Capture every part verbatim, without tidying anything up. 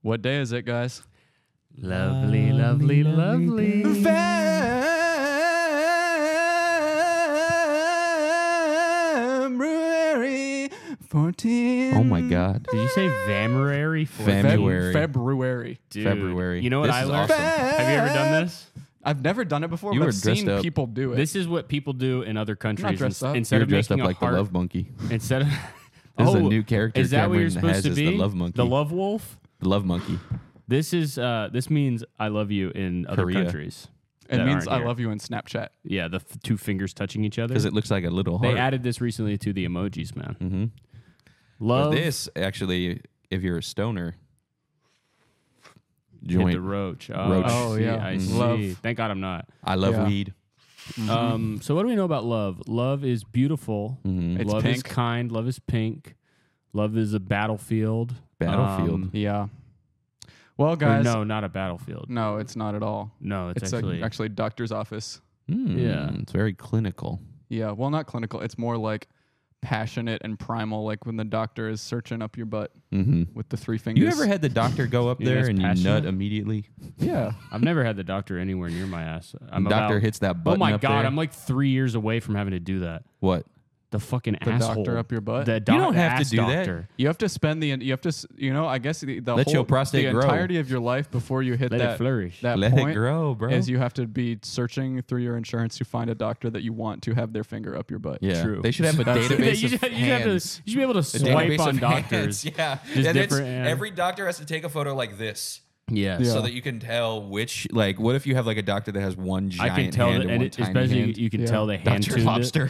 What day is it, guys? Lovely, lovely, lovely. February fourteenth. Oh my God. Did you say Vamuary? February. February. Dude, February. You know what This I is learned? awesome. Have you ever done this? I've never done it before, You but were I've seen dressed up. people do it. This is what people do in other countries. dressed Ins- up. Instead You're of dressed making up a like heart, the Love Monkey. instead of This is a Oh, new character Is that what you're Cameron supposed has to is be? the Love Monkey. The Love Wolf. The Love Monkey. This is uh, this means I love you in other Korea. countries. it that means aren't I here. love you in Snapchat. Yeah, the f- two fingers touching each other. Because it looks like a little They heart. added this recently to the emojis, man. mm-hmm. Love This, actually, if you're a stoner, hit the joint. roach. Oh, Roach. I Oh, see, yeah. I Mhm. see. Love. Thank God I'm not. I love Yeah. weed. Um, so what do we know about love? Love is beautiful. Mm-hmm. It's love is pink. kind. Love is pink. Love is a battlefield. Battlefield. Um, Yeah. Well, or guys. no, not a battlefield. No, it's not at all. No, it's, It's, actually. a, actually doctor's office. Mm, Yeah. It's very clinical. Yeah. Well, not clinical. It's more like passionate and primal, like when the doctor is searching up your butt Mm-hmm. with the three fingers. You ever had the doctor go up You there guys and you passionate? nut immediately? Yeah. I've never had the doctor anywhere near my ass. I'm The doctor about, hits that Oh button my up God, there. I'm like three years away from having to do that. What? The fucking The asshole. doctor up your butt? The You doc- don't have to ass do that. doctor. You have to spend the you have to s- you know I guess the, the Let whole your prostate the grow. entirety of your life before you hit Let it that flourish. that Let point it grow, bro. is you have to be searching through your insurance to find a doctor that you want to have their finger up your butt. yeah. True. They should have a That's it. database you, of should, you, should have to, you hands. should be able to A swipe database on of doctors. hands, Yeah. Just and it's, different, yeah. every doctor has to take a photo like this. Yes. Yeah. So that you can tell which, like, what if you have like a doctor that has one I giant can tell hand that, and and one it, tiny especially hand? you can Yeah. tell they hand Doctor tuned it. Lobster.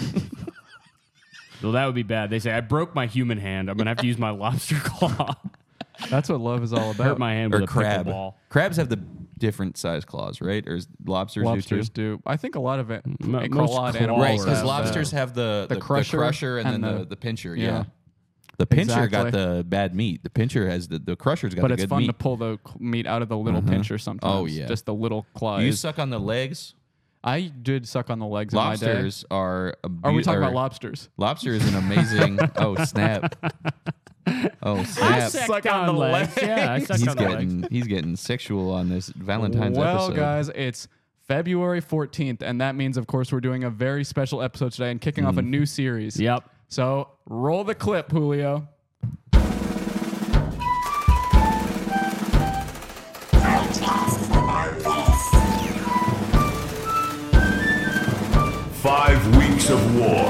Well, that would be bad. They say I broke my human hand. I'm gonna have to use my lobster claw. That's what love is all Hurt about. my hand or with a crab. pickleball. Crabs have the different size claws, right? Or is lobsters, Lobsters do too? do. I think a lot of it. Mo- a most lot of claws animals Right, because have lobsters that. have the, the, The crusher the crusher and, and then the, the- the pincher. Yeah. yeah. The pincher got Exactly. the bad meat. The pincher has the, the crusher's got But the it's good fun meat. to pull the cl- meat out of the little Uh-huh. pincher sometimes. Oh, yeah. Just the little claws. you suck on the legs. I did suck on the legs in my day. Lobsters are. A Are we beau- talking are- about lobsters? Lobster is an amazing. oh snap! Oh I snap! sucked Suck on, on the legs. Yeah, I sucked He's on the legs. getting he's getting sexual on this Valentine's well, episode. guys, it's February fourteenth, and that means, of course, we're doing a very special episode today and kicking off a new series. Yep. So roll the clip, Julio. Five weeks of war.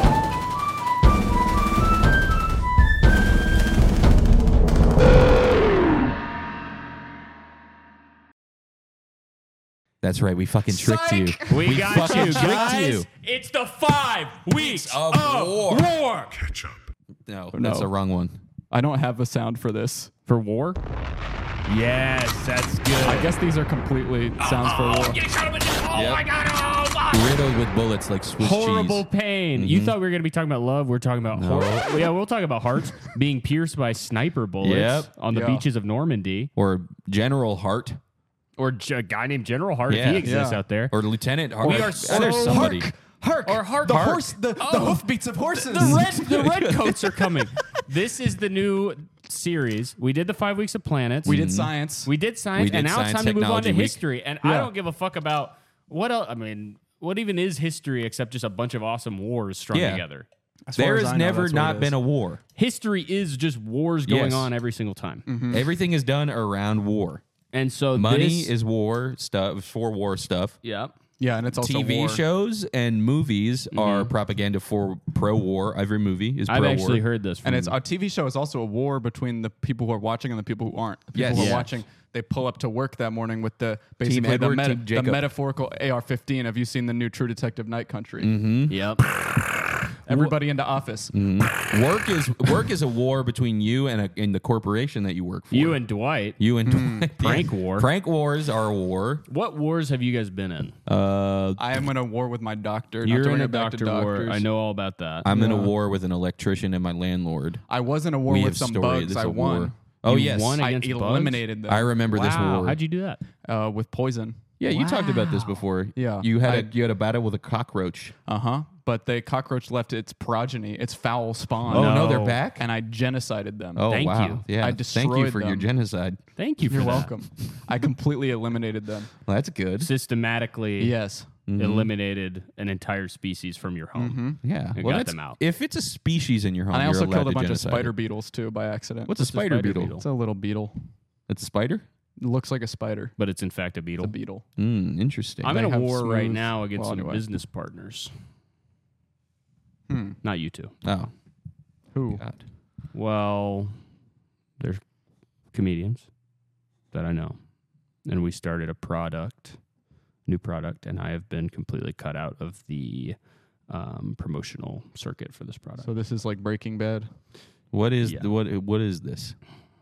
That's right. We fucking tricked you. We, got fucking you, tricked guys. you. It's the five weeks of of war. war. Catch up. No, No. that's the wrong one. I don't have a sound for this. For war? Yes, that's good. I guess these are completely sounds for war. Get shot up in the- Oh Yep. my God! Oh, fuck. Riddled with bullets like Swiss Horrible cheese. pain. You thought we were going to be talking about love. We're talking about No. heart. Yeah, we'll talk about hearts being pierced by sniper bullets Yep. on the Yeah. beaches of Normandy. Or General Hart. Or j- a guy named General Hart, if Yeah. he exists Yeah. out there. Or Lieutenant Hart. We are Uh, so- There's somebody. Hark! Or hark. The Hark. horse, the, the Oh. hoofbeats of horses. The red, the red coats are coming. This is the new series. We did the five weeks of planets. We did science. We did science, We did and now it's Science time to move on to Technology Week. history. And I Yeah. don't give a fuck about what else. I mean, what even is history except just a bunch of awesome wars strung Yeah. together? As far There as has I know, never that's what not it been is. a war. History is just wars going Yes. on every single time. Everything is done around war. And so Money this, is war stuff, for war stuff. yeah. Yeah, and it's also T V war. shows and movies are propaganda for pro-war. Every movie is I've pro-war. actually heard this. From, And it's a T V show is also a war between the people who are watching and the people who aren't. The people Yes. who are Yeah. watching, they pull up to work that morning with the basically Edward, the, meta, Team the Jacob. metaphorical A R fifteen. Have you seen the new True Detective Night Country? Yep. Everybody into office. work is work is a war between you and, a, and the corporation that you work for. You and Dwight. you and Dwight. Prank Yeah. war. Prank wars are a war. What wars have you guys been in? Uh, I am in a war with my doctor. not You're to bring in a it back to doctor war. doctors. I know all about that. I'm in a Yeah. war with an electrician and my landlord. I was in a war we with have some story. bugs. This I is a won. war. Oh You yes, won I against bugs? eliminated them I remember this Wow. war. How'd you do that? uh, with poison. Yeah, you talked about this before. Yeah. You had I- a you had a battle with a cockroach. Uh huh. But the cockroach left its progeny, its foul spawn. Oh no, No. they're back. And I genocided them. Oh Thank wow. you. Yeah. I Thank you destroyed for your them. genocide. Thank you for You're that. welcome. I completely eliminated them. Well, that's good. Systematically Yes. eliminated an entire species from your home. Yeah. You well, got that's, them out. If it's a species in your home, And I you're also allowed killed a to bunch genocide of spider it. beetles too by accident. What's a spider, spider beetle? beetle? It's a little beetle. It's a spider. It looks like a spider. But it's in fact a beetle. It's a beetle. Mm, interesting. I'm They in a have war right smooth- now against well, some anyway. business partners. Hmm. Not you two. oh Who? God. Well, they're comedians that I know. And we started a product, new product, and I have been completely cut out of the um, promotional circuit for this product. So this is like Breaking Bad. What is Yeah. the, what what is this?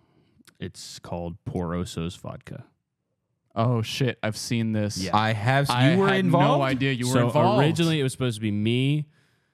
It's called Poroso's Vodka. Oh shit! I've seen this. Yeah. I have. You I were had involved. no idea you were so involved. originally it was supposed to be me,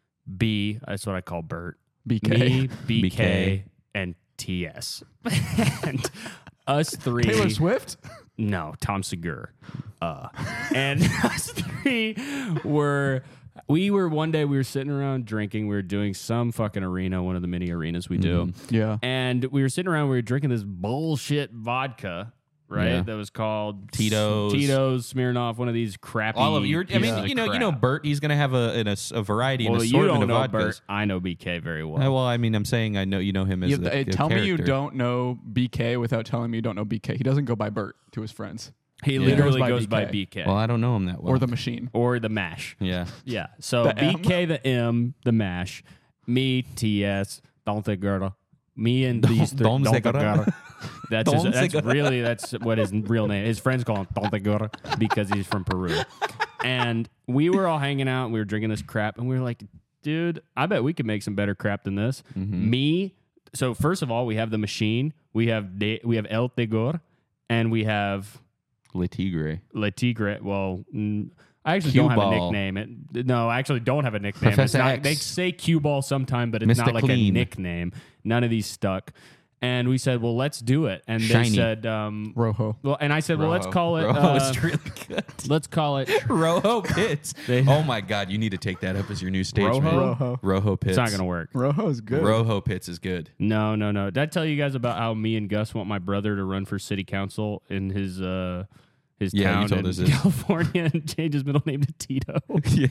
B, that's what I call Bert. B K. Me, B K, B K. and T S. And us three. Taylor Swift. No, Tom Segura. Uh, and us three were, we were, one day we were sitting around drinking. We were doing some fucking arena, one of the mini arenas we do. Yeah. And we were sitting around, we were drinking this bullshit vodka, right? Yeah. That was called Tito's. Tito's, Smirnoff, one of these crappy. All of you. I pieces mean, of you know, you know, crap. Bert. He's gonna have a in a, s- a variety and Well, you assortment don't know of vodkas. Bert. I know B K very well. Uh, well, I mean, I'm saying I know you know him as You- the, uh, the tell me you character. don't know B K without telling me you don't know B K. He doesn't go by Bert to his friends. he Yeah. literally Goes by goes B K. by B K. Well, I don't know him that well. Or the machine. or the MASH. yeah. Yeah. So The M? B K, the M, the MASH, me, T S, Don't Segura. Me and these three. Don Don Segura. Segura. That's, his, Don that's Segura. really, that's what his real name. His friends call him Don Segura because he's from Peru. And we were all hanging out and we were drinking this crap and we were like, dude, I bet we could make some better crap than this. Mm-hmm. Me. So first of all, we have the machine. We have de, we have El Tegor and we have Le Tigre. Le Tigre. Well, mm, I actually Cue don't have a ball. nickname. It, no, I actually don't have a nickname. It's Professor not, X. they say cue ball sometime, but it's Mister not like Clean. a nickname. None of these stuck. And we said, well, let's do it. And Shiny. they said, um, Rojo. well, and I said, well, let's Rojo. call it. Rojo uh, is really good. let's call it. Rojo Pits. They- oh my God, you need to take that up as your new stage Rojo? name. Rojo. Rojo Pits. It's not gonna work. Rojo's good. Rojo Pits is good. No, no, no. Did I tell you guys about how me and Gus want my brother to run for city council in his uh his Yeah, you town told in us this. California and change his middle name to Tito? Yeah.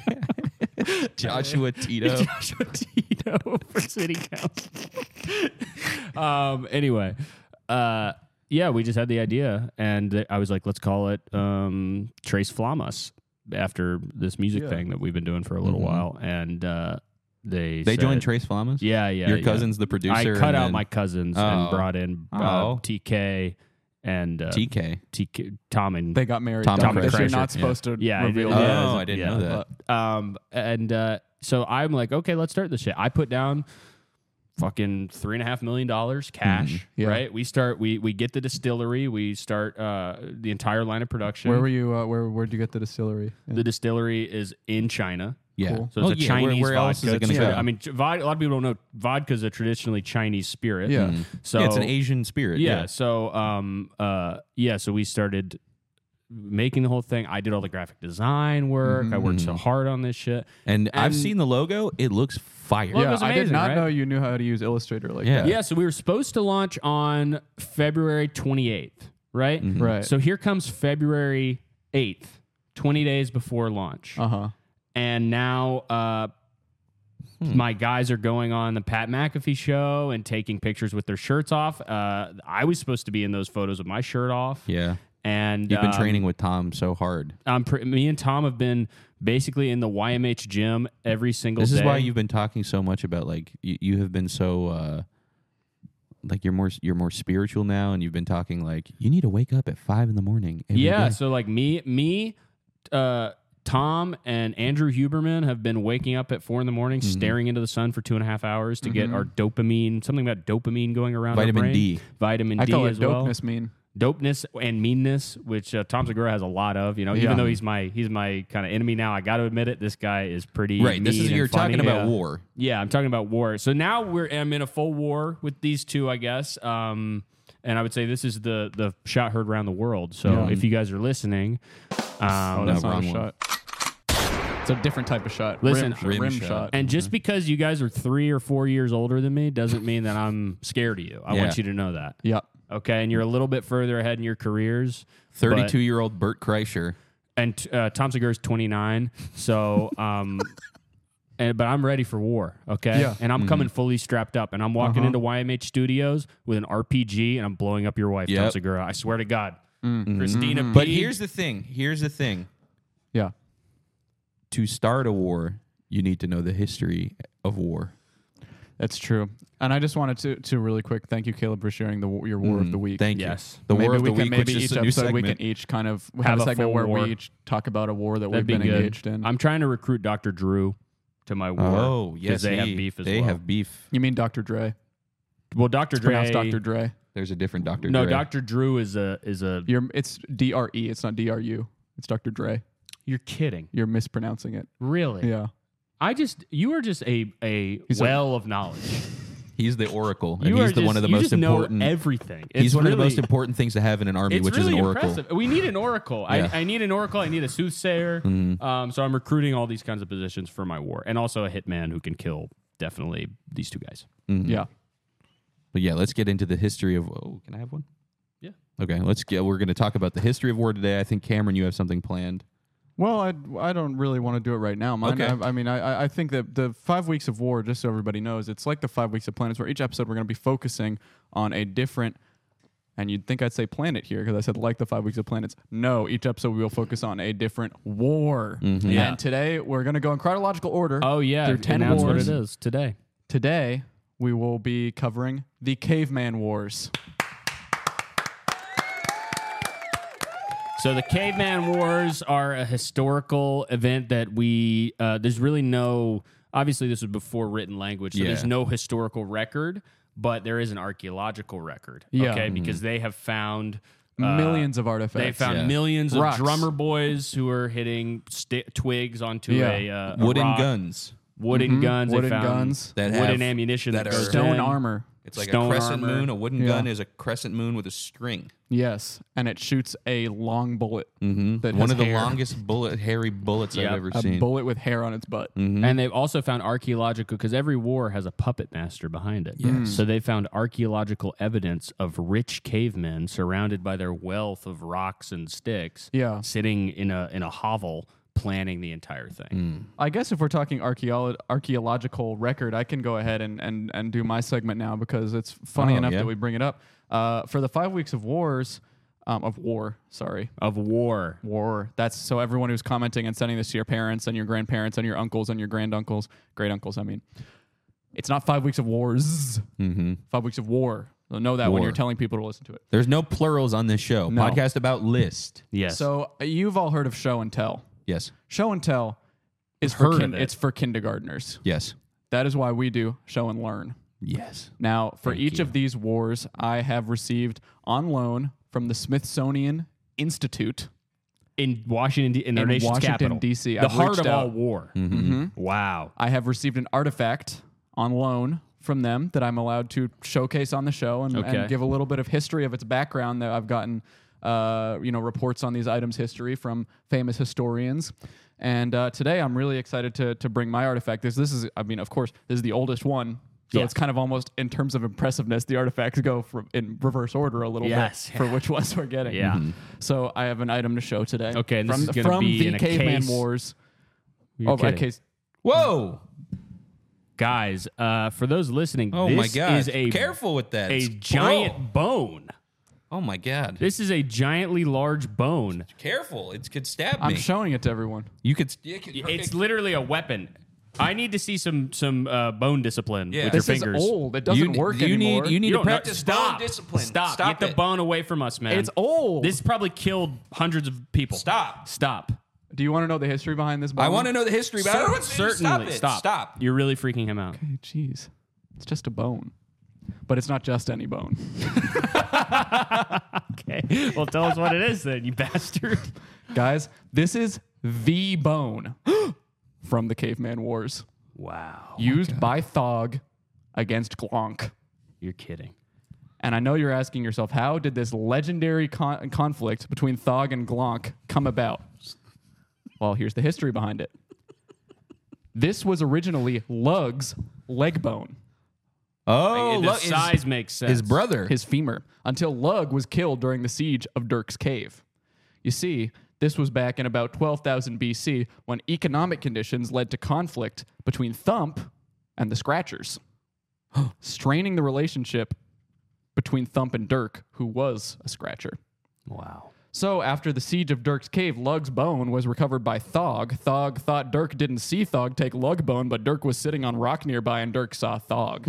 Joshua Tito. Joshua Tito for city council. um. Anyway, uh, yeah, we just had the idea, and I was like, let's call it um, Trace Flamas after this music Yeah. thing that we've been doing for a little Mhm. while, and uh, they They said, joined Trace Flamas? Yeah, yeah. Your yeah. cousin's the producer. I cut and out then my cousins Oh. and brought in uh, Oh. T K and uh, T K. T K Tom and They got married. Tom Tom, and because you're Kreischer. not Yeah. supposed to Yeah, I reveal did- that. yeah. Oh, I didn't yeah. know that. Um, and uh, so I'm like, okay, let's start this shit. I put down fucking three and a half million dollars cash. Mhm. Yeah. Right? We start. We we get the distillery. We start uh, the entire line of production. Where were you? Uh, where Where'd you get the distillery? Yeah. The distillery is in China. Yeah. Cool. So it's Oh, a yeah, Chinese where, where else vodka. is it going to It's- Yeah. I mean, ch- vod- a lot of people don't know vodka is a traditionally Chinese spirit. Yeah. So yeah, it's an Asian spirit. Yeah. Yeah. So, um, uh, yeah. So we started making the whole thing. I did all the graphic design work. I worked so hard on this shit. And, I've And- seen the logo. It looks fire. Well, it yeah, was I did amazing, not right? know you knew how to use Illustrator like Yeah. that. Yeah. So we were supposed to launch on February twenty-eighth, right? Mhm. Right. So here comes February eighth, twenty days before launch. Uh huh. And now uh, Hmm. my guys are going on the Pat McAfee show and taking pictures with their shirts off. Uh, I was supposed to be in those photos with my shirt off. Yeah. And You've been um, training with Tom so hard. Um, pr- me and Tom have been basically in the Y M H gym every single This day. is why you've been talking so much about like you, you have been so uh like you're more you're more spiritual now, and you've been talking like you need to wake up at five in the morning. every yeah. day. So like me, me, uh, Tom, and Andrew Huberman have been waking up at four in the morning, Mm-hmm. staring into the sun for two and a half hours to get our dopamine, something about dopamine going around. our Vitamin brain. D. Vitamin I D call it as well. dopeness mean. Dopeness and meanness, which uh, Tom Segura has a lot of. You know, Yeah. even though he's my he's my kind of enemy now, I got to admit it. This guy is pretty Right. This mean is and you're funny. talking about Yeah. war. Yeah, I'm talking about war. So now we're I'm in a full war with these two, I guess. Um, and I would say this is the the shot heard around the world. So Yeah. if you guys are listening, Oh, Um, that's no, not a wrong one. shot. It's a different type of shot. Listen, rim, rim, rim shot. shot. and just because you guys are three or four years older than me doesn't mean that I'm scared of you. I Yeah. want you to know that. Yep. Okay, and you're a little bit further ahead in your careers. thirty-two-year-old Bert Kreischer. And uh, Tom Segura is twenty-nine. So, um, and but I'm ready for war. Okay, Yeah. and I'm coming fully strapped up, and I'm walking Uh-huh. into Y M H Studios with an R P G, and I'm blowing up your wife, Tom Yep. Segura. I swear to God, Christina. P. But here's the thing. Here's the thing. Yeah. To start a war, you need to know the history of war. That's true. And I just wanted to to really quick thank you, Caleb, for sharing the war- your war of the week. Thank Yes. you. The maybe war of we the can week, maybe which each is a new episode we segment. can each kind of have, Have a a segment full where war. we each talk about a war that That'd we've be been good. engaged in. I'm trying to recruit Doctor Drew to my war. Oh, 'cause yes. they have he- beef as They well. have beef. you mean Doctor Dre? Well, Doctor It's Dre. pronounced Doctor Dre. There's a different Doctor No, Dre. Doctor Drew is a is a. You're it's D R E. It's not D R U. It's Doctor Dre. You're kidding, You're mispronouncing it. really? Yeah. I just you are just a a He's a- well of knowledge. He's the oracle, and You he's are the just, one of the you most just know important. everything. It's He's one really, of the most important things to have in an army, It's which really is an oracle. impressive. We need an oracle. Yeah. I, I need an oracle. I need a soothsayer. Mm-hmm. Um, so I'm recruiting all these kinds of positions for my war, and also a hitman who can kill definitely these two guys. Mhm. Yeah. But yeah, let's get into the history of. Oh, can I have one? Yeah. Okay, let's get. We're going to talk about the history of war today. I think Cameron, you have something planned. Well, I, I don't really want to do it right now. Mine, Okay. I, I mean, I, I think that the five weeks of war, just so everybody knows, it's like the five weeks of planets, where each episode we're going to be focusing on a different. And you'd think I'd say planet here because I said like the five weeks of planets. No, each episode we will focus on a different war. Yeah. And today we're going to go in chronological order. Oh yeah, Through ten and that's wars. what it is today. Today we will be covering the Caveman Wars. So the Caveman Wars are a historical event that we. Uh, there's really no. Obviously, this was before written language, so Yeah. there's no historical record, but there is an archaeological record. Yeah. Okay, Mm-hmm. because they have found uh, Millions of artifacts. They found Yeah. millions of Rocks. drummer boys who are hitting sti- twigs onto Yeah. a, uh, a Wooden rock. guns. wooden Mhm. guns, Wooden they found guns. That wooden have- ammunition that that, are- goes Stone in. armor. It's like Stone a crescent armor. moon. A wooden Yeah. gun is a crescent moon with a string. Yes, and it shoots a long bullet. Mm-hmm. That One has of the hair. longest bullet, hairy bullets Yep. I've ever A seen. bullet with hair on its butt. Mhm. And they've also found archaeological, because every war has a puppet master behind it. Yes. So they found archaeological evidence of rich cavemen surrounded by their wealth of rocks and sticks, Yeah. sitting in a in a hovel planning the entire thing. Mm. I guess if we're talking archeolo- archaeological record, I can go ahead and, and, and do my segment now because it's funny Oh, enough yeah. that we bring it up. Uh, for the five weeks of wars, um, of war, sorry, Of war. war. That's so everyone who's commenting and sending this to your parents and your grandparents and your uncles and your granduncles, great uncles, I mean. It's not five weeks of wars. Mm-hmm. Five weeks of war. So know that when War. you're telling people to listen to it. There's no plurals on this show. No. Podcast about list. Yes. So uh, you've all heard of show and tell. Yes. Show and tell is I've for heard kin- of it. it's for kindergartners. Yes. That is why we do show and learn. Yes. Now, for Thank each you. of these wars, I have received on loan from the Smithsonian Institute in Washington, D- in our in nation's Washington, capital. D C. The I've heart reached of all out. war. Mm-hmm. Wow. I have received an artifact on loan from them that I'm allowed to showcase on the show and, Okay. and give a little bit of history of its background. That I've gotten, uh, you know, reports on these items' history from famous historians. And uh, today, I'm really excited to to bring my artifact. This this is, I mean, of course, this is the oldest one. So Yeah. it's kind of almost in terms of impressiveness, the artifacts go from in reverse order a little Yes. bit for which ones we're getting. Yeah. Mm-hmm. So I have an item to show today. Okay, and this from, is the- gonna from be the in a Caveman case. Wars. You're Oh, a kidding. case. Whoa. Guys, uh, for those listening, Oh this my God. is a Careful with that. a It's giant bone. bro. Oh my God. This is a giantly large bone. Careful. It could stab I'm me. showing it to everyone. you could. You could It's literally a weapon. I need to see some some uh, bone discipline Yeah. with This your is fingers. old. It doesn't you, work you anymore. Need, you need You to don't know- practice stop. bone discipline. Stop. Stop Get it. the bone away from us, man. It's old. This probably killed hundreds of people. Stop. Stop. Do you want to know the history behind this bone? I want to know the history, but I don't want to Certainly. stop it. Stop. You're really freaking him out. Hey, jeez. It's just a bone. But it's not just any bone. Okay. Well, tell us what it is then, you bastard. Guys, this is the bone from the Caveman Wars. Wow. Used by Thog against Glonk. You're kidding. And I know you're asking yourself, how did this legendary con- conflict between Thog and Glonk come about? Well, here's the history behind it. This was originally Lug's leg bone, Oh, the look, size his, makes sense. his brother. his femur, until Lug was killed during the siege of Dirk's Cave. You see, this was back in about twelve thousand B C when economic conditions led to conflict between Thump and the Scratchers, straining the relationship between Thump and Dirk, who was a Scratcher. Wow. So after the siege of Dirk's Cave, Lug's bone was recovered by Thog. Thog thought Dirk didn't see Thog take Lug bone, but Dirk was sitting on rock nearby and Dirk saw Thog.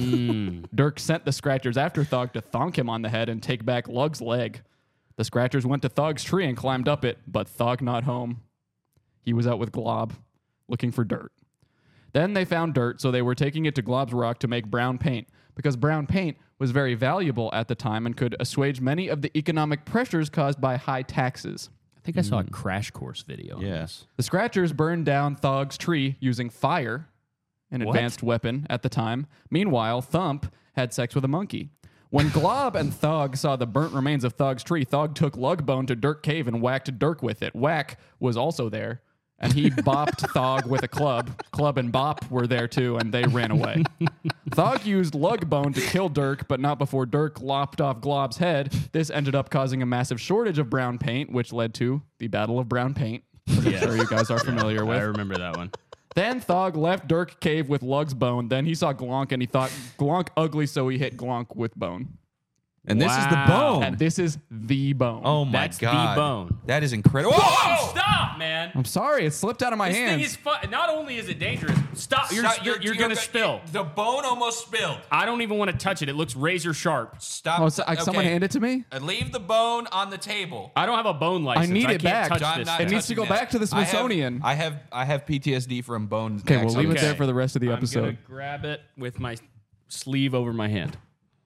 Mm. Dirk sent the Scratchers after Thog to thonk him on the head and take back Lug's leg. The Scratchers went to Thog's tree and climbed up it, but Thog not home. He was out with Glob, looking for dirt. Then they found dirt, so they were taking it to Glob's rock to make brown paint, because brown paint was very valuable at the time and could assuage many of the economic pressures caused by high taxes. I think I saw a crash course video. on Yeah. this. The Scratchers burned down Thog's tree using fire, an What? advanced weapon at the time. Meanwhile, Thump had sex with a monkey. When Glob and Thog saw the burnt remains of Thog's tree, Thog took Lugbone to Dirk Cave and whacked Dirk with it. Whack was also there, and he bopped Thog with a club. Club and Bop were there too, and they ran away. Thog used Lugbone to kill Dirk, but not before Dirk lopped off Glob's head. This ended up causing a massive shortage of brown paint, which led to the Battle of Brown Paint. I'm Yeah. sure you guys are familiar I with. remember that one. Then Thog left Dirk Cave with Lug's bone. Then he saw Glonk and he thought Glonk ugly, so he hit Glonk with bone. and this is the Wow. bone. And this is the bone. Oh my That's the god, bone. That is incredible. Whoa! Stop, man. I'm sorry, it slipped out of my This hands. thing is fun. Not only is it dangerous, stop. You're, Stop, you're, you're, gonna spill. The bone almost spilled. I don't even want to touch it. It looks razor sharp. Stop. oh, so, like, someone Okay. hand it to me? Uh, Leave the bone on the table. I don't have a bone license. need I it can't back. touch I'm this not thing. It needs to go touching back to the I have- Smithsonian. I have I have P T S D from bone. Okay, we'll leave it Okay. there for the rest of the I'm episode. gonna grab it with my sleeve over my hand.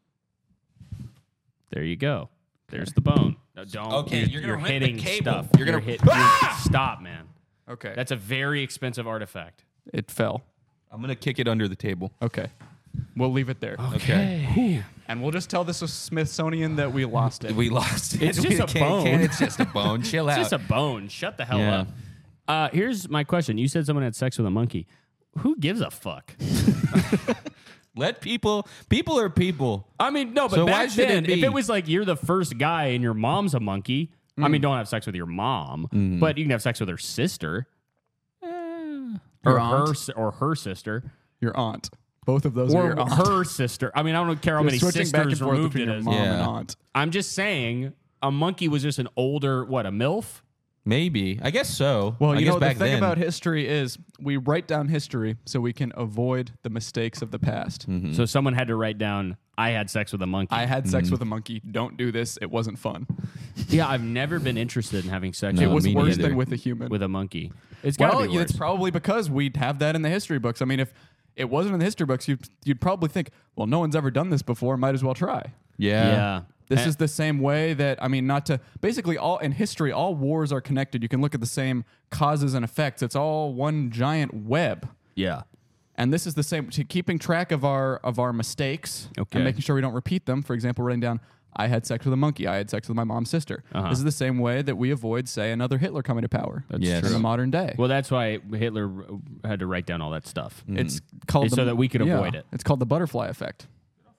There you go. There's the bone. No, don't. Okay, you're gonna rip the hitting cable. stuff. You're gonna- hit. Ah! you're- stop, man. Okay. That's a very expensive artifact. It fell. I'm gonna kick it under the table. Okay. We'll leave it there. Okay. And we'll just tell the Smithsonian that we lost it. We lost it. It's We just a can't- bone. can't- It's just a bone. Chill It's out. just a bone. Shut the hell Yeah. up. Uh, here's my question. You said someone had sex with a monkey. Who gives a fuck? Let people. People are people. I mean, no, but So why back should it then, if be? it was like you're the first guy and your mom's a monkey, I mean, don't have sex with your mom, but you can have sex with her sister Your or aunt. her si- or her sister Your aunt. Both of those are or your aunt. her sister. I mean, I don't care how You're many switching back and sisters forth removed between it your is. mom and Yeah. aunt. I'm just saying, a monkey was just an older what a milf. Maybe. I guess so. Well, I you guess know, the back thing then. about history is we write down history so we can avoid the mistakes of the past. So someone had to write down, "I had sex with a monkey." I had sex with a monkey. Don't do this. It wasn't fun. yeah, I've never been interested in having sex No, It was me worse neither. than with a human. with a monkey. It's gotta well, be worse. it's probably because we'd have that in the history books. I mean, if it wasn't in the history books, you'd, you'd probably think, well, no one's ever done this before. Might as well try. yeah. yeah. This And- is the same way that, I mean, not to, basically all in history, all wars are connected. You can look at the same causes and effects. It's all one giant web. yeah. And this is the same, to keeping track of our of our mistakes Okay. and making sure we don't repeat them. For example, writing down, I had sex with a monkey. I had sex with my mom's sister. Uh-huh. This is the same way that we avoid, say, another Hitler coming to power. That's Yes. in the true. modern day. Well, that's why Hitler had to write down all that stuff. It's called It's the- so that we could yeah, avoid it. It's called the butterfly effect.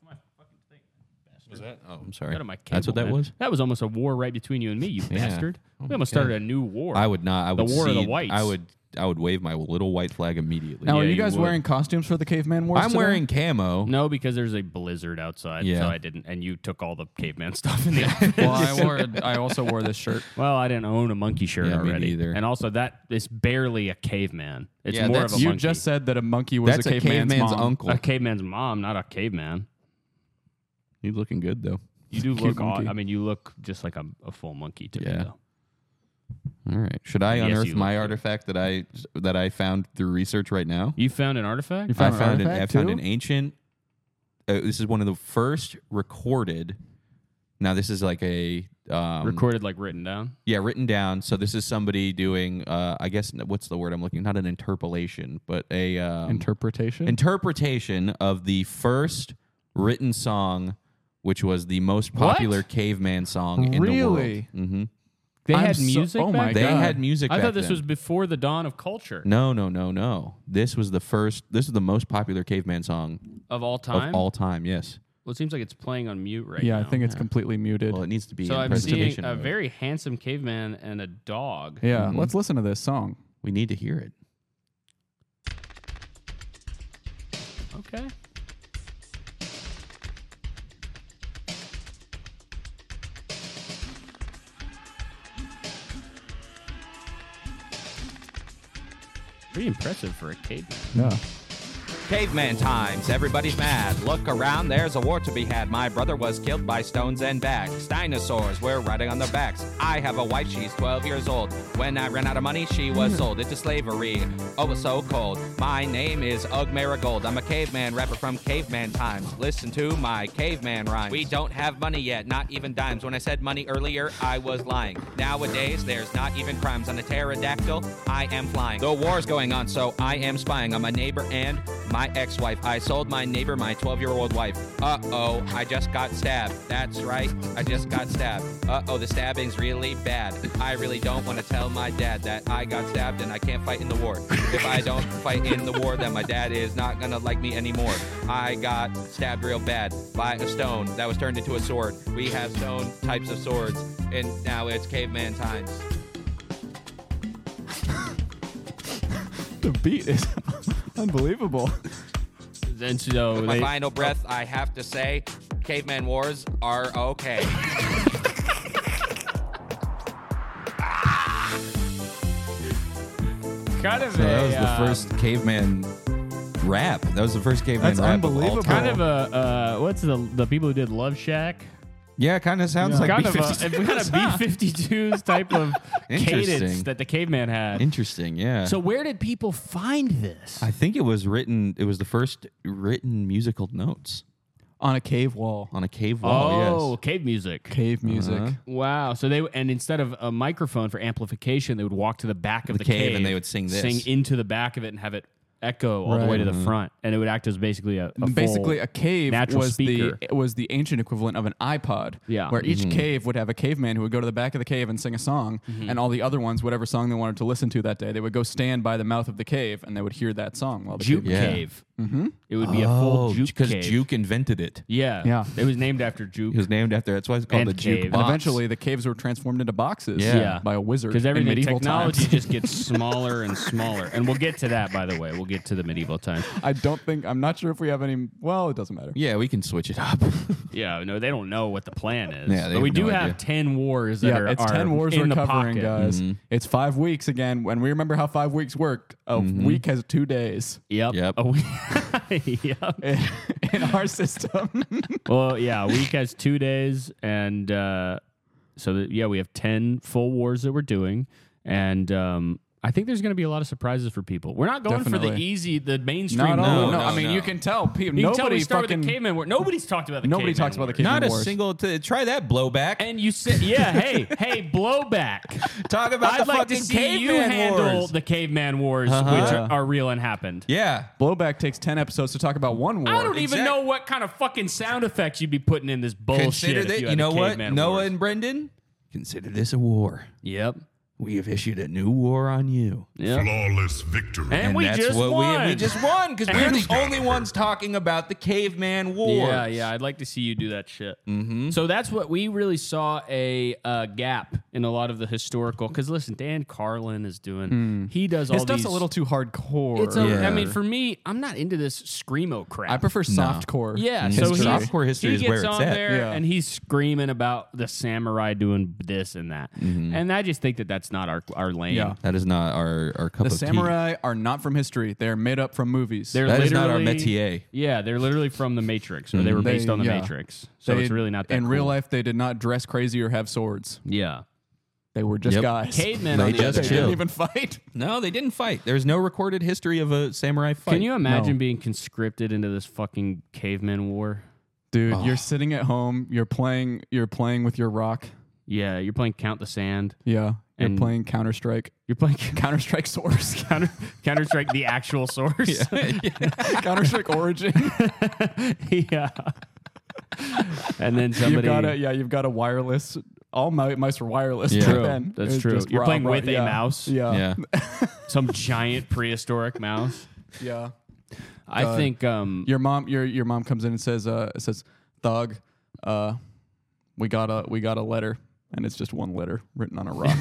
Was that? Oh, I'm sorry. Out of my That's what cable, that man. was. That was almost a war right between you and me, you Yeah. bastard. Oh we my almost God. started a new war. I would not. I The would war of the cede- whites. I would. I would wave my little white flag immediately. Now, Yeah, are you you guys would. wearing costumes for the Caveman Wars I'm today? wearing camo. No, because there's a blizzard outside, Yeah. so I didn't. And you took all the caveman stuff in the office. Well, I wore. A, I also wore this shirt. Well, I didn't own a monkey shirt Yeah, me already, neither. and also that is barely a caveman. It's Yeah, more that's- of a You monkey. just said that a monkey was That's a a caveman's, caveman's mom. uncle. a caveman's mom, not a caveman. You're looking good though. You do Cute look. Odd. monkey. I mean, you look just like a, a full monkey to me, Yeah. though. All right. Should I Yes, unearth you my look good. artifact that I that I found through research right now? You found an artifact. You found I an found an, I artifact, found too? an ancient. Uh, this is one of the first recorded. Now this is like a um, Recorded, like written down. Yeah, written down. So this is somebody doing. Uh, I guess what's the word I'm looking? Not an interpolation, but a um, Interpretation. interpretation of the first written song which was the most popular What? caveman song in the world. Really? Mm-hmm. They I'm had so- music. oh back my They then? God. had music. I back thought this then. was before the dawn of culture No, no, no, no. This was the first. This is the most popular caveman song of all time. of all time. Yes. Well, it seems like it's playing on mute right Yeah, now. I think it's completely muted. Well, it needs to be so. in I'm seeing presentation a mode. very handsome caveman and a dog. yeah, Mhm. let's listen to this song. We need to hear it. Okay. Pretty impressive for a caveman. Yeah. Caveman times, everybody's mad. Look around, there's a war to be had. My brother was killed by stones and bags. Dinosaurs, we're riding on their backs. I have a wife, she's twelve years old. When I ran out of money, she was sold into slavery. Oh, it was so cold. My name is Ugg Marigold. I'm a caveman rapper from caveman times. Listen to my caveman rhymes. We don't have money yet, not even dimes. When I said money earlier, I was lying. Nowadays, there's not even crimes. On a pterodactyl, I am flying. The war's going on, so I am spying on my neighbor and my ex-wife. I sold my neighbor my twelve-year-old wife. Uh-oh, I just got stabbed. That's right, I just got stabbed. Uh-oh, the stabbing's really bad. I really don't want to tell my dad that I got stabbed and I can't fight in the war. If I don't fight in the war, then my dad is not gonna like me anymore. I got stabbed real bad by a stone that was turned into a sword. We have stone types of swords, and now it's caveman times. The beat is unbelievable. And so With my they, final breath, I have to say, caveman wars are okay. kind of So that was a, the um, first caveman rap. That was the first caveman That's rap of all unbelievable. time. kind of a uh, what's the the people who did Love Shack? Yeah, it kind of sounds Yeah. like kind of B a fifty-two. kind of B fifty-two's type of cadence Interesting. that the caveman had. Interesting, yeah. So where did people find this? I think it was written. It was the first written musical notes On a cave wall. on a cave wall. oh, Yes. cave music. Cave music. Uh-huh. Wow. So they and instead of a microphone for amplification, they would walk to the back of The the, cave and they would sing this. sing into the back of it, and have it echo all the way to the Right. front, and it would act as basically a, a Basically, full a cave natural was speaker. the was the ancient equivalent of an iPod. Yeah. Where each Mhm. cave would have a caveman who would go to the back of the cave and sing a song, Mm-hmm. and all the other ones, whatever song they wanted to listen to that day, they would go stand by the mouth of the cave and they would hear that song while the juke cave. Yeah. cave. Mm-hmm. It would be a full juke because cave. Juke invented it. Yeah, Yeah. It was named after Juke. It was named after. That's why it's called And the Juke cave. box. And eventually, the caves were transformed into boxes. Yeah. Yeah. By a wizard. Because in everything medieval technology times. just gets smaller and smaller, and we'll get to that. By the way, we'll get to the medieval times. I don't think I'm not sure if we have any. Well, it doesn't matter. Yeah, we can switch it up. Yeah, no, they don't know what the plan is. Yeah, they but we have do no have idea. ten wars that Yeah, are it's are ten wars in we're the covering, pocket. guys. Mhm. It's five weeks again. When we remember how five weeks work, a Mhm. week has two days Yep. Yep. A week- yep. in, in our system. Well, yeah, a week has two days, and uh, so that, yeah, we have ten full wars that we're doing, and um, I think there's going to be a lot of surprises for people. We're not going for the Definitely. easy, the mainstream. Not all. wars. No, no, I mean no. you can tell. People, You can tell nobody we start fucking. with the caveman war. Nobody's talked about the Nobody caveman talks about the wars. caveman Not a wars. single. T- try that blowback. And you said, yeah, hey, hey, blowback. Talk about I'd the like to fucking see you caveman handle wars. the caveman wars, Uh-huh. which are, are real and happened. Yeah. Blowback takes ten episodes to talk about one war. I don't even Exact- know what kind of fucking sound effects you'd be putting in this bullshit. Consider if that. you, You, had know the what, caveman Noah wars. and Brendan? Consider this a war. Yep. We have issued a new war on you. Yep. Flawless victory. And, we that's just what won. we we just won because we're And- the only ones talking about the caveman war. Yeah, yeah. I'd like to see you do that shit. Mm-hmm. So that's what we really saw a uh, gap in a lot of the historical. Because listen, Dan Carlin is doing. He does all His stuff's these. a little too hardcore. It's a, Yeah. I mean, for me, I'm not into this screamo crap. I prefer softcore. Yeah, Mhm. so His he's, softcore history he is gets where it's on at. there Yeah. and he's screaming about the samurai doing this and that, Mm-hmm. and I just think that that's not our our lane. Yeah. That is not our, our cup The of tea. samurai are not from history. They're made up from movies. They're That is not our literally- métier. Yeah, they're literally from the Matrix, or they were They- based on the yeah. Matrix. So They- it's really not that in cool. real life. They did not dress crazy or have swords. Yeah, They were just Yep. guys. cavemen. They on the just other They hand, didn't even fight. No, they didn't fight. There's no recorded history of a samurai fight. Can you imagine No. being conscripted into this fucking caveman war? Dude, Oh. you're sitting at home. You're playing. You're playing with your rock. Yeah, you're playing Count the Sand. Yeah, you're And- playing Counter Strike. You're playing Counter Strike Source. Counter Counter Strike, the actual source. Counter Strike Origin. yeah. and then You've somebody. got a yeah, you've got a wireless. All mi- mice are wireless. Yeah. back True. then. That's It's true. just You're raw- playing raw- with a yeah. mouse. Yeah, Yeah. Some giant prehistoric mouse. yeah. I Uh, think. Um, Your mom, your your mom comes in and says, uh, says, Thug, uh, we got a we got a letter, and it's just one letter written on a rock.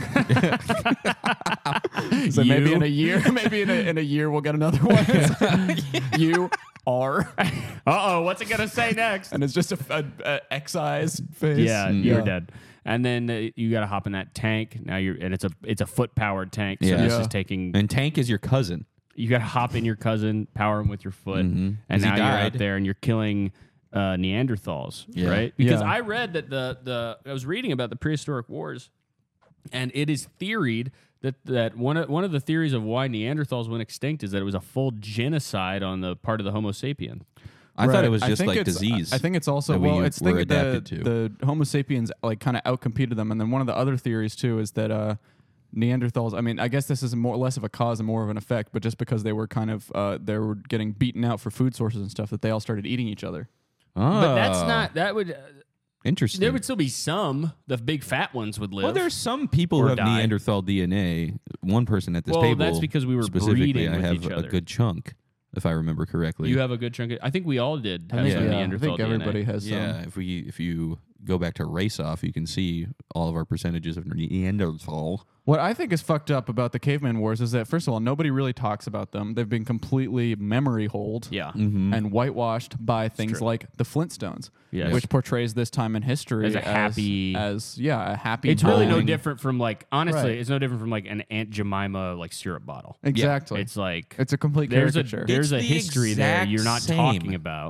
So maybe You? in a year, maybe in a, in a year we'll get another one. You are, uh oh, what's it gonna say next? and it's just a, a, a excised face. Yeah, you're Yeah. dead. And then uh, you got to hop in that tank. Now you're, and it's a it's a foot powered tank. So Yeah. this Yeah. is taking. And Tank is your cousin. You got to hop in your cousin, power him with your foot, Mhm. and 'Cause he now you're out died. there and you're killing uh, Neanderthals, Yeah. right? Because Yeah. I read that the the I was reading about the prehistoric wars, and it is theoried that that one of one of the theories of why Neanderthals went extinct is that it was a full genocide on the part of the Homo sapien. I thought Right. it was I just think like it's- disease. I think it's also that we well, it's were think the, adapted to. the Homo sapiens like kind of outcompeted them, and then one of the other theories too is that uh, Neanderthals. I mean, I guess this is more less of a cause and more of an effect, but just because they were kind of uh, they were getting beaten out for food sources and stuff, that they all started eating each other. Oh, But that's not that would. Uh, interesting. there would still be some. The big fat ones would live. Well, there's some people Or who have die. Neanderthal D N A. One person at this Well, table. that's because we were specifically, breeding I with have each a other. good chunk, if I remember correctly. You have a good chunk. Of, I think we all did have I think, some yeah, I Neanderthal think everybody D N A. has yeah. some. If we if you go back to race off, you can see all of our percentages of Neanderthal. What I think is fucked up about the caveman wars is that first of all, nobody really talks about them. They've been completely memory holed. Yeah. Mm-hmm. And whitewashed by things true. like the Flintstones, Yes. which portrays this time in history As a happy- as yeah, a happy. It's really no boring- different from like honestly, Right. it's no different from like an Aunt Jemima like syrup bottle. Exactly. It's like It's a complete there's a caricature. there's It's a the history there exact you're not same. talking about.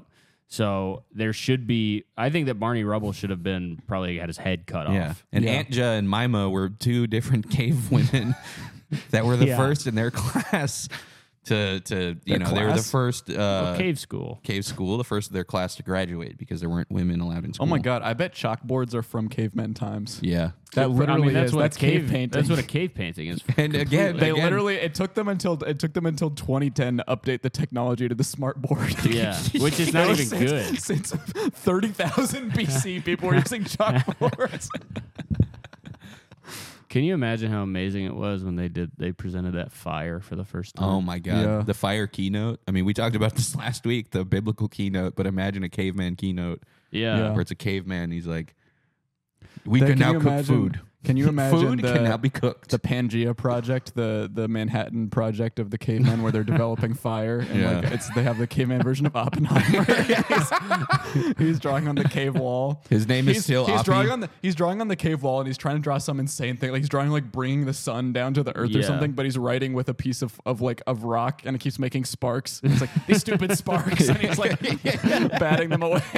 So there should be. I think that Barney Rubble should have been probably had his head cut Yeah, off. and Yeah. Aunt Ja and Mima were two different cave women that were the Yeah. first in their class to to you Their know they were the class? first uh, Well, cave school. cave school, the first of their class to graduate because there weren't women allowed in Oh school. my god! I bet chalkboards are from cavemen times. Yeah, That literally I mean, that's is. what That's a cave, cave painting. That's what a cave painting is. and again They again, literally it took them until it took them until twenty ten to update the technology to the smart board. Yeah, which is not It was even since- good. Since thirty thousand B C, people were using chalkboards. Can you imagine how amazing it was when they did they presented that fire for the first time? Oh my god, Yeah. the fire keynote. I mean, we talked about this last week, the biblical keynote, but imagine a caveman keynote yeah. Yeah. where it's a caveman. He's like, "We Then can now you cook imagine- food. Can you imagine Food the, can now be cooked." the Pangea project, the the Manhattan project of the cavemen, where they're developing fire, and Yeah. like it's they have the caveman version of Oppenheimer. he's, he's drawing on the cave wall. His name is He's, still he's Oppie. drawing on the he's drawing on the cave wall, and he's trying to draw some insane thing. Like he's drawing like bringing the sun down to the earth or Yeah. something, but he's writing with a piece of, of like of rock, and it keeps making sparks. And it's like these stupid sparks, and he's like batting them away.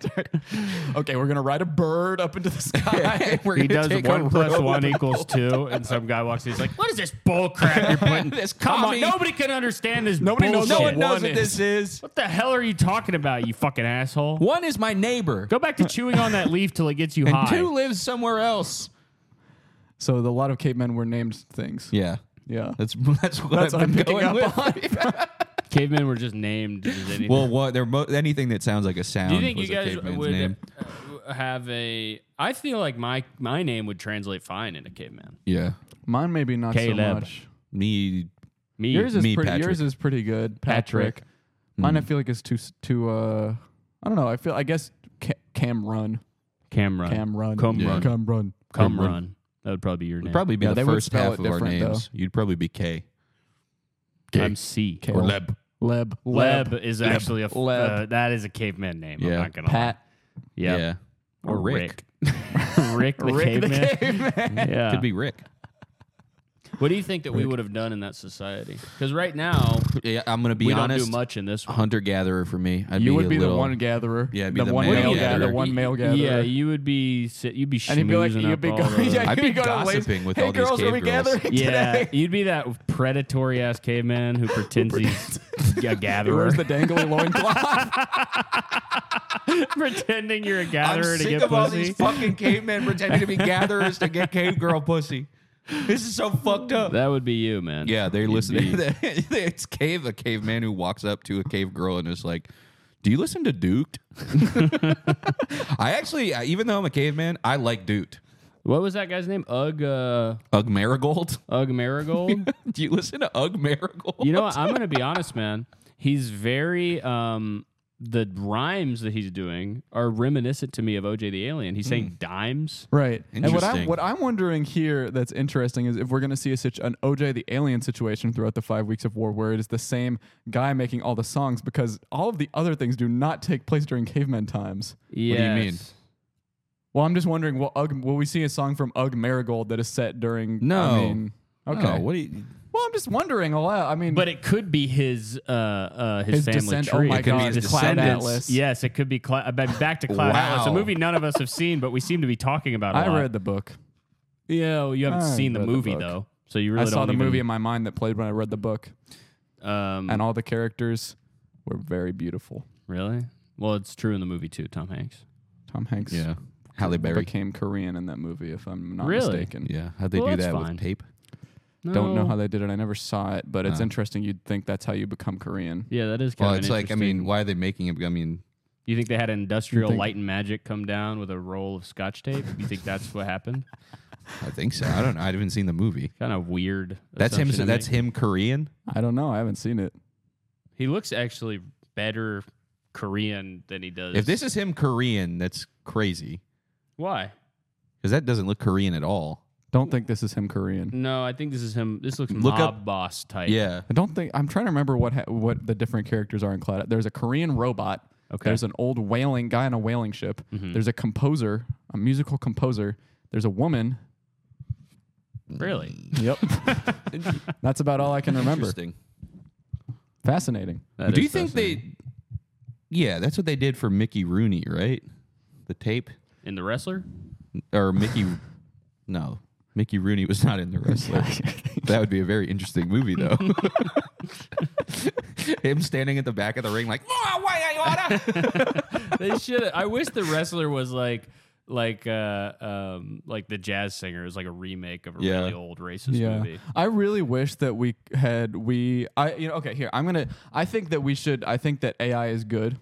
Okay, we're gonna ride a bird up into the sky. We're He gonna does take one a plus road. one equals two, and some guy walks in. He's like, "What is this bull crap you're putting? This Come on, commie- nobody can understand this. Nobody knows bullshit. No what one knows one what is. this is. What the hell are you talking about, you fucking asshole? One is my neighbor, Go back to chewing on that leaf till it gets you and high." two lives somewhere else. So the, a lot of cavemen were named things. Yeah, Yeah. that's that's what That's I've what I'm been picking going up with. on. Cavemen were just named as anything. Well, what they're mo- anything that sounds like a sound. Do you think was you a guys caveman's would name. uh, have a? I feel like my my name would translate fine into caveman. Yeah, Mine maybe not Caleb. so much. me. Me, Yours is Me, pretty. Patrick. Yours is pretty good, Patrick. Patrick. Mine I Mm. feel like is too s- too. Uh, I don't know. I feel. I guess ca- Cam Run. Cameron, Cam Run. Come Yeah. run, Cam Run. come Run. run. That would probably be your Would name. probably be Yeah, the they would first spell half it of our different, names. You'd probably be K I'm C. Kale. or Leb. Leb. Leb is actually a f- Leb. Uh, that is a caveman name. I'm Yeah. not gonna Pat. lie. Yep. Yeah, or Rick. Rick the Rick the caveman. caveman. Yeah. Could be Rick. What do you think that we would have done in that society? Because right now Yeah, I'm gonna be we honest. don't do much in this one. Hunter gatherer for me. I'd You be would a be the little, one gatherer. Yeah, I'd be the, the one male male gatherer. gatherer. One male gatherer. Yeah, you would be sit- you'd be And you'd be like, schmoozing you'd up be all going, the- yeah, I'd you'd be go to the ladies, gossiping with hey all these girls, are cave we girls." gathering Yeah, today? you'd be that predatory ass caveman who pretends he's a gatherer, Where's the dangly loincloth? pretending you're a I'm gatherer to sick get of all pussy. these fucking cavemen pretending to be gatherers to get cave girl pussy. This is so fucked up. That would be you, man. Yeah, they're You'd listening. be- It's cave, a caveman who walks up to a cave girl and is like, Do you listen to Duked? I actually, uh, even though I'm a caveman, I like Duked. What was that guy's name? Ugg, uh, Ugg Marigold? Ugg Marigold? Do you listen to Ugg Marigold? You know what? I'm going to be honest, man. He's very, um, the rhymes that he's doing are reminiscent to me of O J the Alien. He's saying dimes. Right. And what I'm, Interesting. what I'm wondering here that's interesting is if we're going to see a situ- an O J the Alien situation throughout the five weeks of war where it is the same guy making all the songs because all of the other things do not take place during caveman times. Yes. do you mean? Well, I'm just wondering, will, Ugg, will we see a song from Ugg Marigold that is set during... No. I mean, okay. No, what do you... Well, I'm just wondering a lot. I mean... But it could be his uh, uh, his, His family descent- tree. oh my It could be God, his Cloud descendants. Atlas. Yes, it could be Cla- uh, back to Cloud Wow. Atlas, a movie none of us have seen, but we seem to be talking about a I lot. read the book. Yeah, well, you haven't I seen the read the movie book. though, so you really I saw don't the even, movie in my mind that played when I read the book. Um, And all the characters were very beautiful. really? Well, it's true in the movie too. Tom Hanks. Tom Hanks Yeah. Halle Berry. became Korean in that movie, if I'm not Really? mistaken. Yeah. How'd they Well, do that's that fine. with tape? No. Don't know how they did it. I never saw it, but it's Uh. interesting. You'd think that's how you become Korean. Yeah, that is kind Well, of it's an like, I mean, interesting- why are they making it? I mean, You think they had industrial think- light and magic come down with a roll of Scotch tape? You think that's what happened? I think so. I don't know. I haven't seen the movie. Kind of weird. That's him. assumption to That's make. him Korean? I don't know. I haven't seen it. He looks actually better Korean than he does. If this is him Korean, that's crazy. Why? Because that doesn't look Korean at all. Don't think this is him Korean. No, I think this is him. This looks Look mob up- boss type. Yeah. I don't think. I'm trying to remember what ha- what the different characters are in Cloud. There's a Korean robot. Okay. There's an old whaling guy on a whaling ship. Mhm. There's a composer, a musical composer. There's a woman. Really? Yep. That's about all I can remember. Interesting. Fascinating. That Do is you think fascinating. they? Yeah, that's what they did for Mickey Rooney, right? The tape in the wrestler? or Mickey? No, Mickey Rooney was not in The Wrestler. That would be a very interesting movie, though. Him standing at the back of the ring, like, "Oh, why I order?" They should. I wish the wrestler was like like uh um like the jazz singer. It was like a remake of a Yeah. really old racist Yeah. movie. I really wish that we had we I you know okay here I'm gonna I think that we should I think that A I is good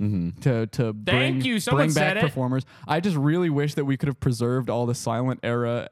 to to bring, you, someone bring back said it. performers. I just really wish that we could have preserved all the silent era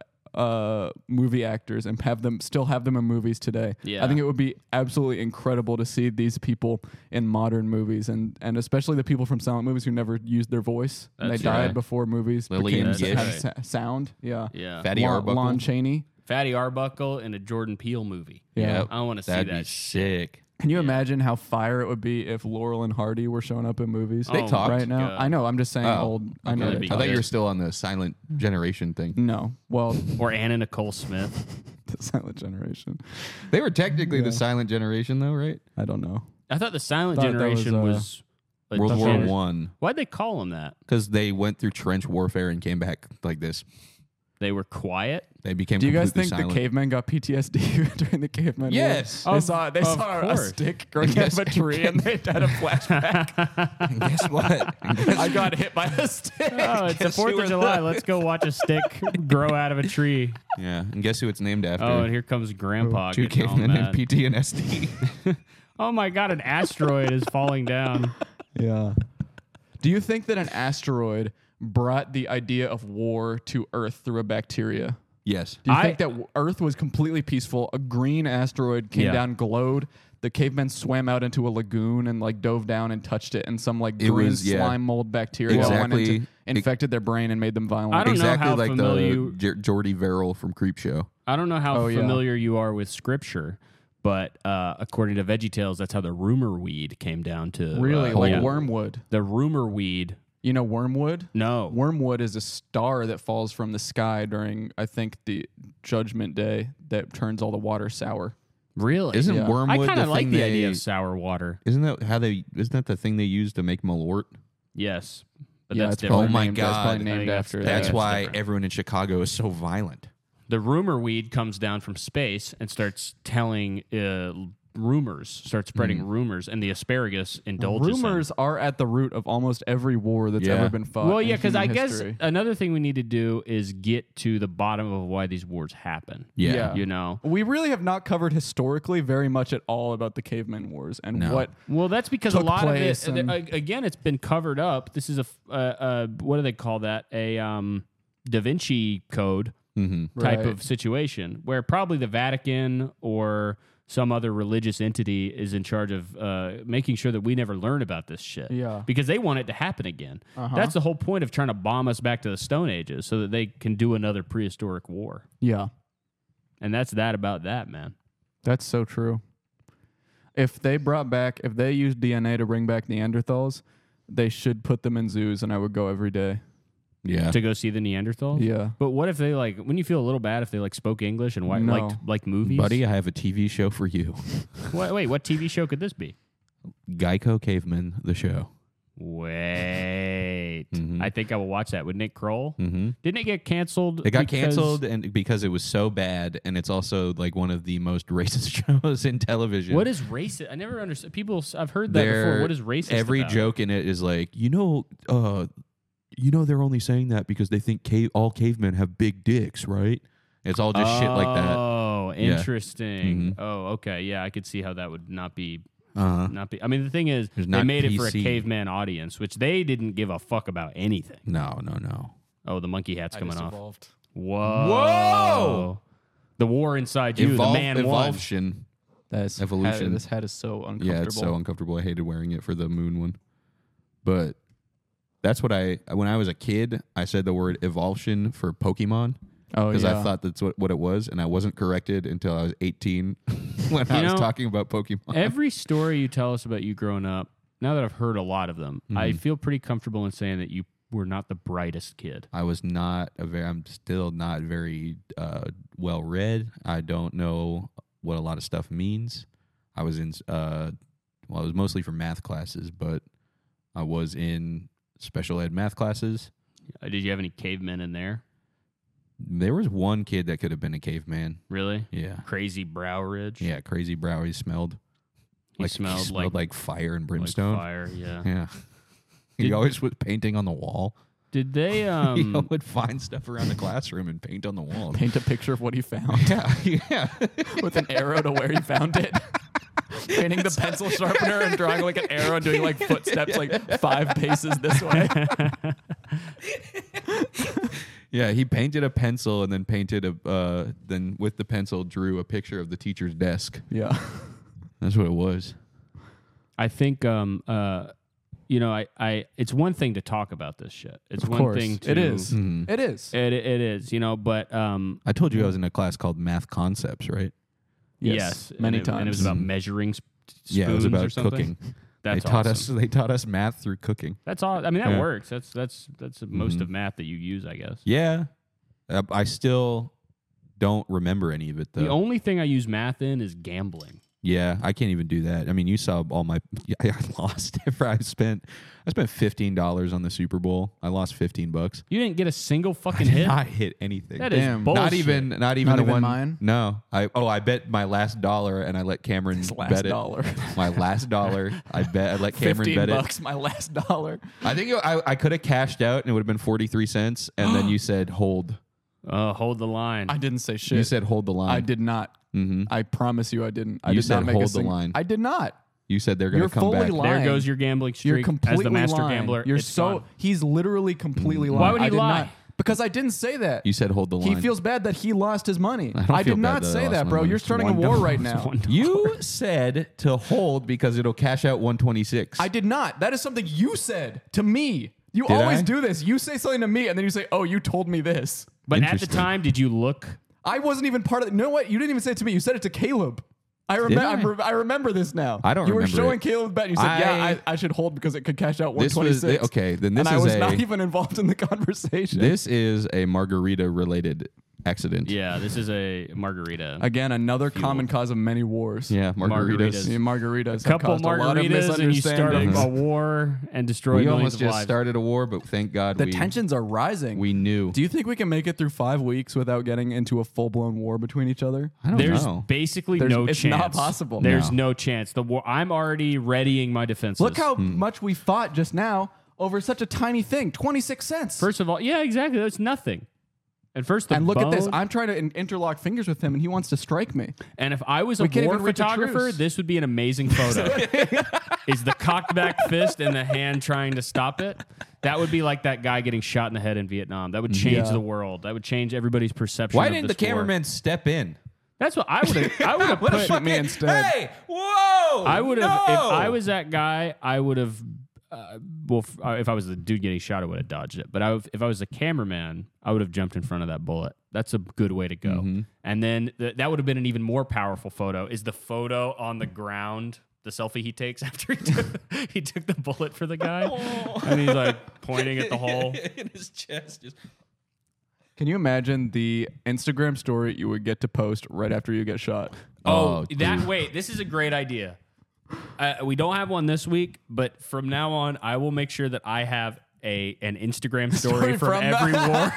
uh movie actors and have them still have them in movies today. Yeah. I think it would be absolutely incredible to see these people in modern movies and and especially the people from silent movies who never used their voice and they That's died right. before movies Lillian became Gish. had sa- sound. Yeah. Yeah. Fatty Lon, Arbuckle. Lon Chaney. Fatty Arbuckle in a Jordan Peele movie. Yeah. Yep. I want to see That'd that. be shit. sick. Can you imagine how fire it would be if Laurel and Hardy were showing up in movies? They talked. right now. God. I know. I'm just saying Oh, old. I know. that'd they be I talked. thought you good. were still on the silent generation thing. No. Well, Or Anna Nicole Smith. the silent generation. They were technically Yeah. the silent generation, though, right? I don't know. I thought the Silent Thought that Generation was, uh, was, a World War gen- One, Why'd they call them that? because they went through trench warfare and came back like this. They were quiet. They became. Do you guys completely think silent. the cavemen got P T S D during the caveman? war? Yes. They Of- saw they of saw a course. stick growing out of a tree and they had a flashback. And guess what? And guess- I got hit by a stick. Oh, it's the Guess who Fourth were of July. Let's go watch a stick grow out of a tree. yeah, and guess who it's named after? Oh, and here comes Grandpa. Two getting all cavemen mad. and P T S D. Oh my God, an asteroid is falling down. Yeah. Do you think that an asteroid brought the idea of war to Earth through a bacteria? Yes. Do you I- think that w- Earth was completely peaceful? A green asteroid came Yeah. down, glowed. The cavemen swam out into a lagoon and like dove down and touched it, and some like It green was- yeah. slime mold bacteria went Exactly. into, infected their brain and made them violent. I don't know exactly how like familiar- the J- Jordy Verrill from Creepshow. I don't know how Oh, yeah. familiar you are with scripture, but uh, according to VeggieTales, that's how the rumor weed came down to. Really, uh, like yeah. wormwood. The rumor weed. You know wormwood? No. Wormwood is a star that falls from the sky during, I think, the Judgment Day that turns all the water sour. Really? Isn't Yeah. wormwood I kind the of like thing the they, idea of sour water. Isn't that how they? Isn't that the thing they use to make malort? Yes, but Yeah, that's it's different. Oh my named, that's probably God. named I think after that's- that. That's that's why different. everyone in Chicago is so violent. The rumor weed comes down from space and starts telling uh, rumors, start spreading Mm. rumors, and the asparagus indulges in. Rumors are at the root of almost every war that's Yeah. ever been fought. Well, yeah, because because I guess another thing we need to do is get to the bottom of why these wars happen. Yeah. Yeah. You know? we really have not covered historically very much at all about the caveman wars and No. what. Well, that's because a Took lot of place it, and- uh, again, it's been covered up. This is a, f- uh, uh, what do they call that? A um, Da Vinci Code Mm-hmm. type Right. of situation where probably the Vatican or some other religious entity is in charge of uh, making sure that we never learn about this shit. Yeah. Because they want it to happen again. Uh-huh. That's the whole point of trying to bomb us back to the Stone Ages so that they can do another prehistoric war. Yeah, And that's that about that, man. that's so true. If they brought back, if they used D N A to bring back Neanderthals, they should put them in zoos, and I would go every day. Yeah. To go see the Neanderthals? Yeah. But what if they like, when you feel a little bad if they like spoke English and white, No. liked like movies? Buddy, I have a T V show for you. Wait, wait, what T V show could this be? Geico Caveman, the show. Wait. Mhm. I think I will watch that with Nick Kroll. Mm-hmm. Didn't it get canceled? It got because- canceled and because it was so bad, and it's also like one of the most racist shows in television. What is racist? I never understood. People, I've heard that They're- before. What is racist? Every about? joke in it is like, you know, uh, you know, they're only saying that because they think cave all cavemen have big dicks, right? It's all just shit like that. Oh, Yeah. interesting. Mhm. Oh, okay. Yeah, I could see how that would not be Uh-huh. not be. I mean, the thing is, There's they not made it for a P C. caveman audience, which they didn't give a fuck about anything. No, no, no. Oh, the monkey hat's coming off. evolved. Whoa! Whoa! The war inside you, Evol- the man won. evolution. That's Evolution. Hat, this hat is so uncomfortable. Yeah, it's so uncomfortable. I hated wearing it for the moon one. But that's what I, when I was a kid, I said the word evolution for Pokemon Oh because yeah. I thought that's what, what it was. And I wasn't corrected until I was eighteen when I You was know, talking about Pokemon. Every story you tell us about you growing up, now that I've heard a lot of them, I Mhm. feel pretty comfortable in saying that you were not the brightest kid. I was not a very, I'm still not very uh, well read. I don't know what a lot of stuff means. I was in, uh, well, it was mostly for math classes, but I was in special ed math classes. Uh, Did you have any cavemen in there? There was one kid that could have been a caveman. Really? Yeah. Crazy brow ridge. Yeah, crazy brow. He smelled He like smelled, he smelled like, like, fire and like brimstone. fire. Yeah. Yeah. Did- he always was painting on the wall. Did they? he Um, would find stuff around the classroom and paint on the wall. Paint a picture of what he found Yeah, yeah. with an arrow to where he found it. Painting the pencil sharpener and drawing like an arrow and doing like footsteps like five paces this way. Yeah, he painted a pencil and then painted a uh, then with the pencil drew a picture of the teacher's desk. Yeah. That's what it was. I think. Um. Uh. You know, I, I. It's one thing to talk about this shit. It's Of one course. thing to. It is. Mhm. It is. It, it is. You know, but um. I told you I was in a class called Math Concepts, right? Yes, Many and it, times. and it was about measuring sp- spoons Yeah, it was or about something. cooking. That's they taught awesome. us. They taught us math through cooking. That's all. I mean, that Yeah. works. That's that's that's most Mhm. of math that you use, I guess. Yeah, uh, I still don't remember any of it though. The only thing I use math in is gambling. Yeah, I can't even do that. I mean, you saw all my. Yeah, I lost. I spent. I spent fifteen dollars on the Super Bowl. I lost fifteen bucks. You didn't get a single fucking I did hit. not hit anything. That is Damn. bullshit. not even. Not even Not the even one. mine? No. I. Oh, I bet my last dollar, and I let Cameron His last bet it. dollar. My last dollar. I bet. I let Cameron Fifteen bet bucks, my last dollar. it. I think it, I. I could have cashed out, and it would have been forty three cents. And then you said hold. Uh, hold the line. I didn't say shit. You said hold the line. I did not. Mm-hmm. I promise you, I didn't. I You did said not make hold a the single- line. I did not. You said they're going You're to come fully back. lying. there goes your gambling streak. You're completely as the master lying. gambler. You're it's so gone. he's literally completely lying. Why would he I did lie? Not, because I didn't say that. You said hold the line. He feels bad that he lost his money. I don't I feel did bad not that I say lost that, my bro. money. You're starting One a war dollar. right now. One dollar. You said to hold because it'll cash out one twenty-six. I did not. That is something you said to me. You Did always I? do this. You say something to me, and then you say, "Oh, you told me this." But at the Interesting. time, did you look? I wasn't even part of it. You know what? You didn't even say it to me. You said it to Caleb. I, rem- Did I? I? re- I remember this now. I don't You were remember showing it. Caleb bet. You said, "Yeah, I- I, I should hold because it could cash out one This was twenty-six." okay. Then this and I is was a not even involved in the conversation. this is a margarita related accident. Yeah, this is a margarita. Again, another common cause of many wars. Yeah, margaritas. Margaritas. See, margaritas have Couple caused a lot of margaritas and you start a, misunderstandings. a war and destroy We millions almost of just lives. started a war, but thank God The we tensions are rising. we knew. Do you think we can make it through five weeks without getting into a full-blown war between each other? I don't There's know. basically There's- no it's chance. not possible. There's No. no chance. The war. I'm already readying my defenses. Look how much we fought just now over such a tiny thing, twenty-six cents. First of all, yeah, exactly. That's nothing. And first, the and look at this. bone- I'm trying to in- interlock fingers with him, and he wants to strike me. And if I was a We can't war even reach a photographer, truce. this would be an amazing photo. Is the cocked back fist and the hand trying to stop it? That would be like that guy getting shot in the head in Vietnam. That would change Yeah. the world. That would change everybody's perception. Why of didn't the this war. cameraman step in? That's what I would have. I would have put. Shoot me instead. Hey, whoa! I would have. No! If I was that guy, I would have. Uh, well, f- uh, if I was the dude getting shot, I would have dodged it. But I, if I was the cameraman, I would have jumped in front of that bullet. That's a good way to go. Mm-hmm. And then th- that would have been an even more powerful photo. Is the photo on the ground? The selfie he takes after he took, he took the bullet for the guy, and he's like pointing at the hole. in his chest. Just Can you imagine the Instagram story you would get to post right after you get shot? Oh, Oh, that dude. wait, this is a great idea. Uh, we don't have one this week, but from now on, I will make sure that I have a an Instagram story Story from, from every war.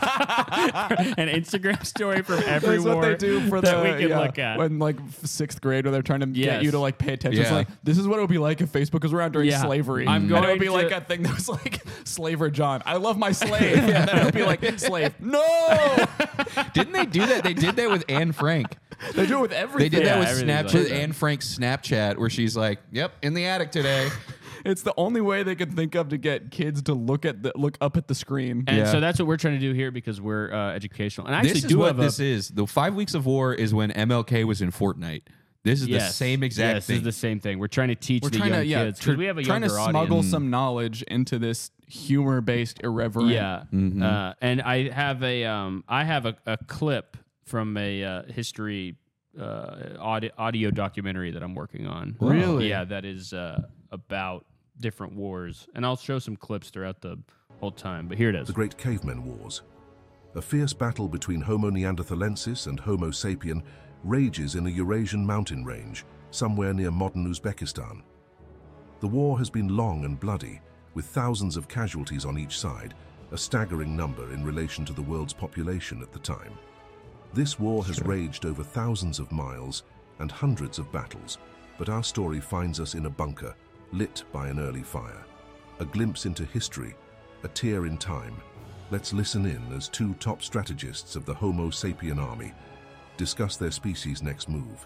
An Instagram story from every That's war what they do for that the we can yeah, look at. when like f- sixth grade, when they're trying to Yes. get you to like pay attention. It's Yeah. like this is what it would be like if Facebook was around during Yeah. slavery. I'm and it going would be to- like a thing that was like slaver John. I love my slave, and then it would be like slave. No, Didn't they do that? They did that with Anne Frank. they do it with They everything. did Yeah, that with everything's Snapchat. like that. Anne Frank's Snapchat, where she's like, "Yep, in the attic today." It's the only way they could think of to get kids to look at the look up at the screen. and Yeah. so that's what we're trying to do here because we're uh, educational. And I actually This is do what have this a, is. The five weeks of war is when M L K was in Fortnite. This is yes, the same exact yes, thing. This is the same thing. We're trying to teach We're the trying young to yeah, kids because tr- we have a trying to younger smuggle audience. some knowledge into this humor-based irreverent. Yeah, Mm-hmm. uh, and I have a um, I have a, a clip from a uh, history uh, audio, audio documentary that I'm working on. Really? Yeah, that is uh, about different wars, and I'll show some clips throughout the whole time. But here it is. The Great Cavemen Wars. A fierce battle between Homo neanderthalensis and Homo sapien rages in a Eurasian mountain range, somewhere near modern Uzbekistan. The war has been long and bloody, with thousands of casualties on each side, a staggering number in relation to the world's population at the time. This war has raged over thousands of miles and hundreds of battles, but our story finds us in a bunker, lit by an early fire. A glimpse into history, a tear in time. Let's listen in as two top strategists of the Homo sapien army discuss their species' next move.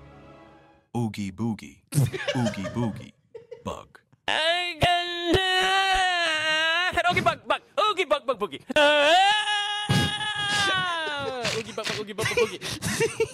Oogie boogie, oogie boogie, bug. Oogie bug bug, oogie bug bug boogie. Oogie bug bug, oogie bug bug boogie.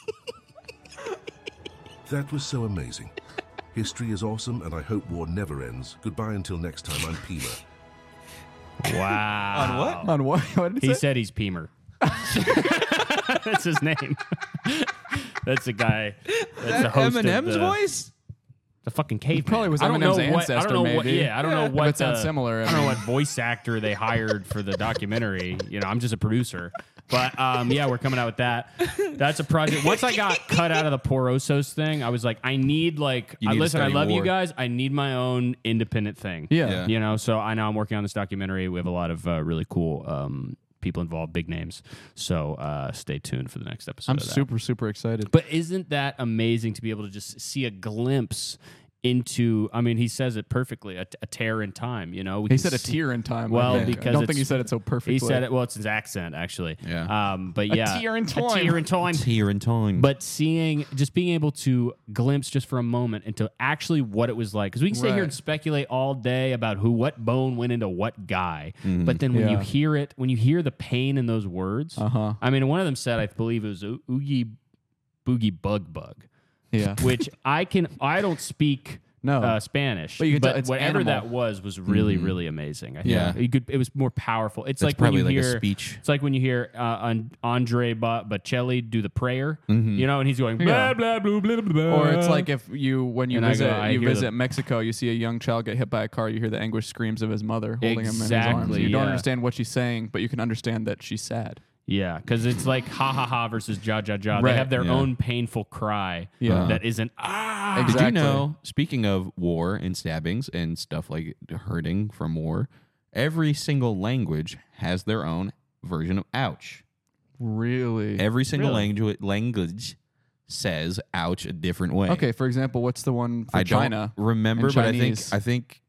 That was so amazing. History is awesome, and I hope war never ends. Goodbye until next time. I'm Pima. Wow. On what? On what? What did it He say? said he's Peemer. That's his name. That's the guy. That's the host Eminem's of the, voice? the fucking caveman. probably was I don't Eminem's know what, I ancestor, don't know what. maybe. Yeah, I don't know If what. it sounds uh, similar, I I don't know mean. what voice actor they hired for the documentary. You know, I'm just a producer. But um, yeah, we're coming out with that. That's a project. Once I got cut out of the Porosos thing, I was like, I need like. You I, need to listen, I study love you war. guys. I need my own independent thing. Yeah. Yeah. You know, so I know I'm working on this documentary. We have a lot of uh, really cool um, people involved, big names. So uh, stay tuned for the next episode. I'm of that. super super excited. But isn't that amazing to be able to just see a glimpse into? I mean, he says it perfectly. A, a tear in time. You know, we He can said a see- tear in time. I Well, think. because I don't it's- think he said it so perfectly. He said it. Well, it's his accent actually. Yeah. Um, but A yeah, tear in A time. tear in time. Here in time. But seeing, just being able to glimpse just for a moment into actually what it was like, because we can sit here Right. and speculate all day about who, what bone went into what guy, but then when you Yeah. hear it, when you hear the pain in those words, Uh-huh. I mean, one of them said, I believe it was "Oo- oogie boogie bug bug, Yeah. which I can, I don't speak. No. Uh, Spanish, But you could tell it's whatever animal. that was was really, really amazing. I think. Yeah. you could. It was more powerful. It's That's like when probably you like hear a speech. it's like when you hear uh, An- Andre ba- Bocelli do the prayer, you know, and he's going blah Yeah. blah blah blah blah. blah. Or it's like if you, when you And I visit, go- I you hear visit the- Mexico, you see a young child get hit by a car. You hear the anguished screams of his mother holding him in his arms. Exactly, You don't yeah. understand what she's saying, but you can understand that she's sad. Yeah, because it's like ha ha ha versus ja ja ja. Right. They have their Yeah. own painful cry Yeah. that isn't ah. Exactly. Did you know, speaking of war and stabbings and stuff like hurting from war, every single language has their own version of ouch. Really? Every single Really? language language says ouch a different way. Okay, for example, what's the one for I China? don't remember, and but I think Chinese? I think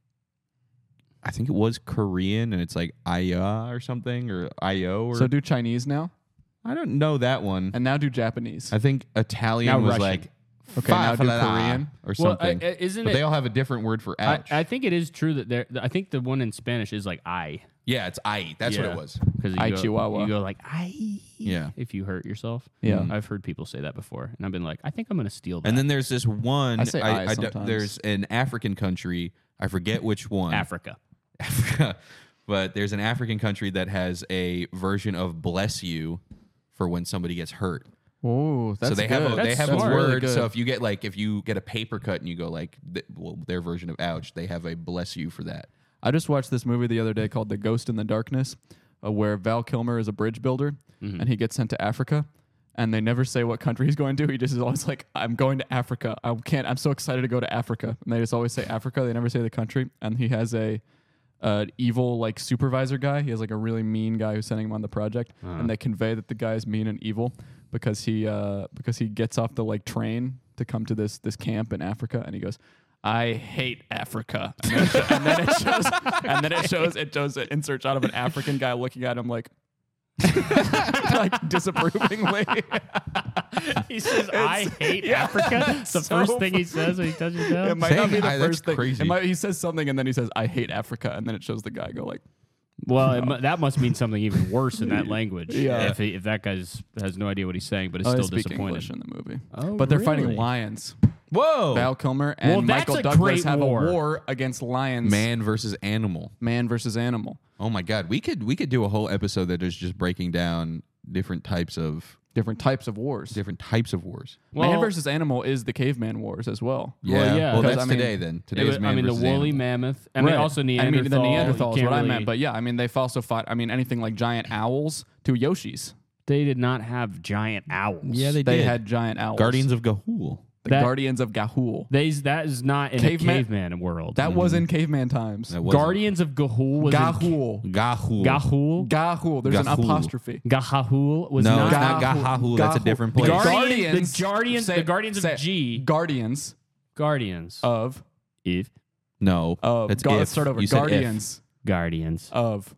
I think it was Korean, and it's like Aya or something, or Io, or So do Chinese now, I don't know that one. and now do Japanese. I think Italian Now was Russian. like Okay, now do fa-fa-la-la Korean. or Well, uh, something. uh, isn't but it? they all have a different word for I, ouch. I think it is true that there. I think the one in Spanish is like I. yeah, it's I. That's what Yeah. it was. Because Ay, you, go- Chihuahua. you go like I. Yeah. If you hurt yourself. Yeah. I've heard people say that before, and I've been like, I think I'm gonna steal that. And then there's this one. I say I d- sometimes. there's an African country. I forget which one. Africa. Africa. But there's an African country that has a version of bless you for when somebody gets hurt. Oh, that's so they good. have a, they That's have a smart. word. Really good. So if you get like if you get a paper cut and you go like th- well, their version of ouch, they have a bless you for that. I just watched this movie the other day called The Ghost in the Darkness, uh, where Val Kilmer is a bridge builder, Mm-hmm. and he gets sent to Africa, and they never say what country he's going to. He just is always like, "I'm going to Africa. I can't. I'm so excited to go to Africa." And they just always say Africa. They never say the country. And he has a uh, evil like supervisor guy. He has like a really mean guy who's sending him on the project, and they convey that the guy is mean and evil because he uh, because he gets off the like train to come to this this camp in Africa, and he goes, I hate Africa. And then, it, and then it shows, and then it shows, it shows an insert shot of an African guy looking at him like, like disapprovingly. He says, "I hate Africa." It's the so first thing he says when he touches down. It might not be Saying the I- that's first thing. crazy. It might, he says something and then he says, I hate Africa. And then it shows the guy go like, Well, it, mu- that must mean something even worse in that language. Yeah. If, he, if that guy's has no idea what he's saying, but is oh, they still speak disappointed. English in the movie. Oh, but they're fighting really? lions. Whoa. Val Kilmer and Well, that's Michael a Douglas great have war. a war against lions. Man versus animal. Man versus animal. Oh my god, we could we could do a whole episode that is just breaking down different types of Different types of wars. different types of wars. Man Well- versus animal is the caveman wars as well. Well, yeah. Well, Because, that's I mean, today then. It Today's was- man I mean, the versus woolly animal. mammoth. I mean, Right. also I Neanderthal. mean, the Neanderthals, you what I can't meant. really- But yeah, I mean, they've also fought, I mean, anything like giant owls to Yoshis. they did not have giant owls. Yeah, they They did. had giant owls. Guardians of Gahul. The That- Guardians of Gahul. These, that is not in Caveman- a caveman world. That was in caveman times. That wasn't. Guardians of Gahul was Gahul. Gahul. in Gahul. Gahul. There's an Gahul. apostrophe. Gahul was No, not. it's not Gahul. That's a Gahul. different The place. Guardians- Guardians. the Guardians- say- the Guardians of say- G. Guardians Guardians of. if No. Of. That's Gu- if. Let's start over. You said if. Guardians Guardians of.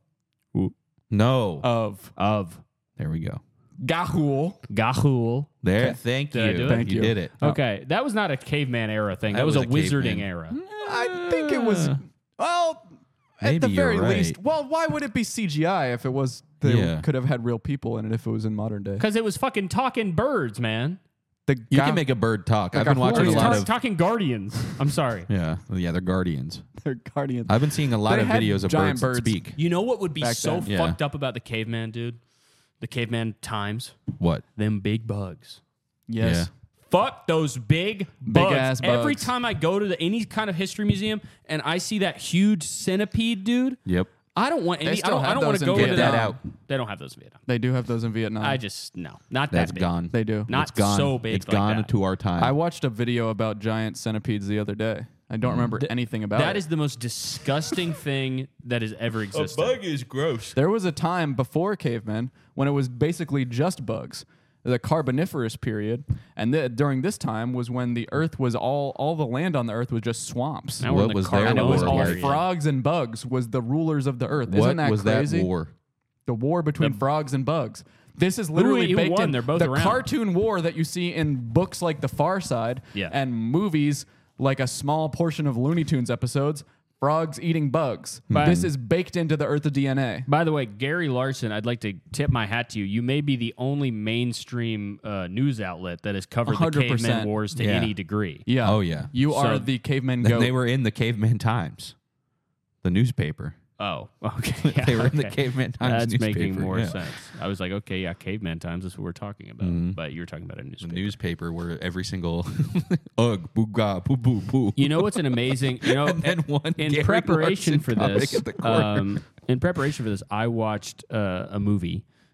No. Of. of There we go. Gahul. Gahul. There. Okay. Thank Did I you. do it? Thank you you. did it. Okay, that was not a caveman era thing. That, That was, was a a wizarding caveman. era. I think it was. Well, at Maybe the very you're right. least. Well, why would it be C G I if it was. They Yeah. could have had real people in it if it was in modern day. Because it was fucking talking birds, man. The You Ga- can make a bird talk. Like I've been a watching a horse. lot Talk- of. talking guardians. I'm sorry. Yeah. Yeah, they're guardians. They're Guardians. I've been seeing a lot They of had videos of giant birds, that birds. speak. You know what would be Back so then. Yeah. fucked up about the caveman, dude? The caveman times. What? Them big bugs. Yes. Yeah. Fuck those big bugs. ass Every bugs. time I go to the, any kind of history museum and I see that huge centipede, dude, Yep. I don't want any. I still don't, I have don't want those to in go to Vietnam. that. Get that out. They don't have those in Vietnam. They do have those in Vietnam. I just no, not That's that big. gone. They do. Not It's gone. so big. It's like gone that. to our time. I watched a video about giant centipedes the other day. I don't remember anything about That it. is the most disgusting thing that has ever existed. is gross. There was a time before cavemen when it was basically just bugs, the Carboniferous period, and th- during this time was when the Earth was all all the land on the Earth was just swamps, Now we're in What the was their and it was war all period? Carboniferous. frogs and bugs was the rulers of the Earth. what Isn't that was crazy? that war? The war between frogs and bugs. This is literally who baked won? in They're both the around. cartoon war that you see in books like The Far Side Yeah. and movies like a small portion of Looney Tunes episodes. Frogs eating bugs. But- This is baked into the Earth D N A. By the way, Gary Larson, I'd like to tip my hat to you. You may be the only mainstream uh, news outlet that has covered the one hundred caveman percent. wars to Yeah. any degree. Yeah. Oh, yeah. You So- are the caveman Then goat. they were in the Caveman Times, the newspaper. Oh, okay. Yeah, They were in the okay. Caveman Times That's newspaper. making more yeah. sense. I was like, okay, yeah, caveman times is what we're talking about. But you were talking about a The newspaper. newspaper where every single ugh, booga, poo, poo, poo. You know what's an amazing, you know, And then one in Gary preparation Larson for comic this, at the corner. um, in preparation for this, I watched uh, a movie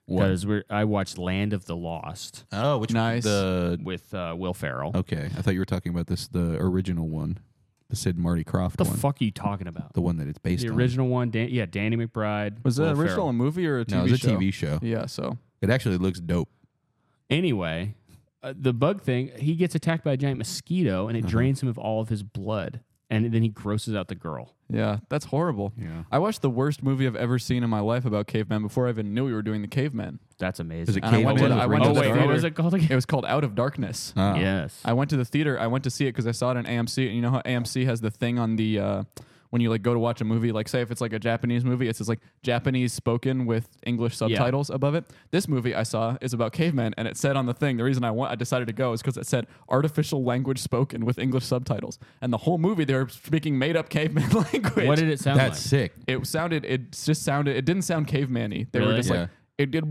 because we're I watched Land of the Lost Oh, which Nice. the with uh, Will Ferrell. okay? I thought you were talking about this the original one, the Sid and Marty Krofft What the one, fuck are you talking about? the one that it's based The on. original one, Dan- yeah, Danny McBride. Was the Will original Ferrell. a movie or a T V No, it was a show? T V show. Yeah, so It actually looks dope. Anyway, uh, the bug thing, he gets attacked by a giant mosquito and it Uh-huh. drains him of all of his blood. And then he grosses out the girl. yeah, that's horrible. Yeah. I watched the worst movie I've ever seen in my life about cavemen before I even knew we were doing the cavemen. That's amazing. Is it And I went to Caveman the, I with went to oh, the wait, theater. what was it called again? It was called Out of Darkness. Oh. Yes. I went to the theater. I went to see it because I saw it on A M C. And you know how A M C has the thing on the uh, when you like go to watch a movie, like say if it's like a Japanese movie, it says like Japanese spoken with English subtitles above it. This movie I saw is about cavemen, and it said on the thing. The reason I want I decided to go is because it said artificial language spoken with English subtitles, and the whole movie they were speaking made up caveman language. What did it sound That's like? sick. It sounded. It just sounded. It didn't sound caveman-y. They were Really? just Yeah. like it did.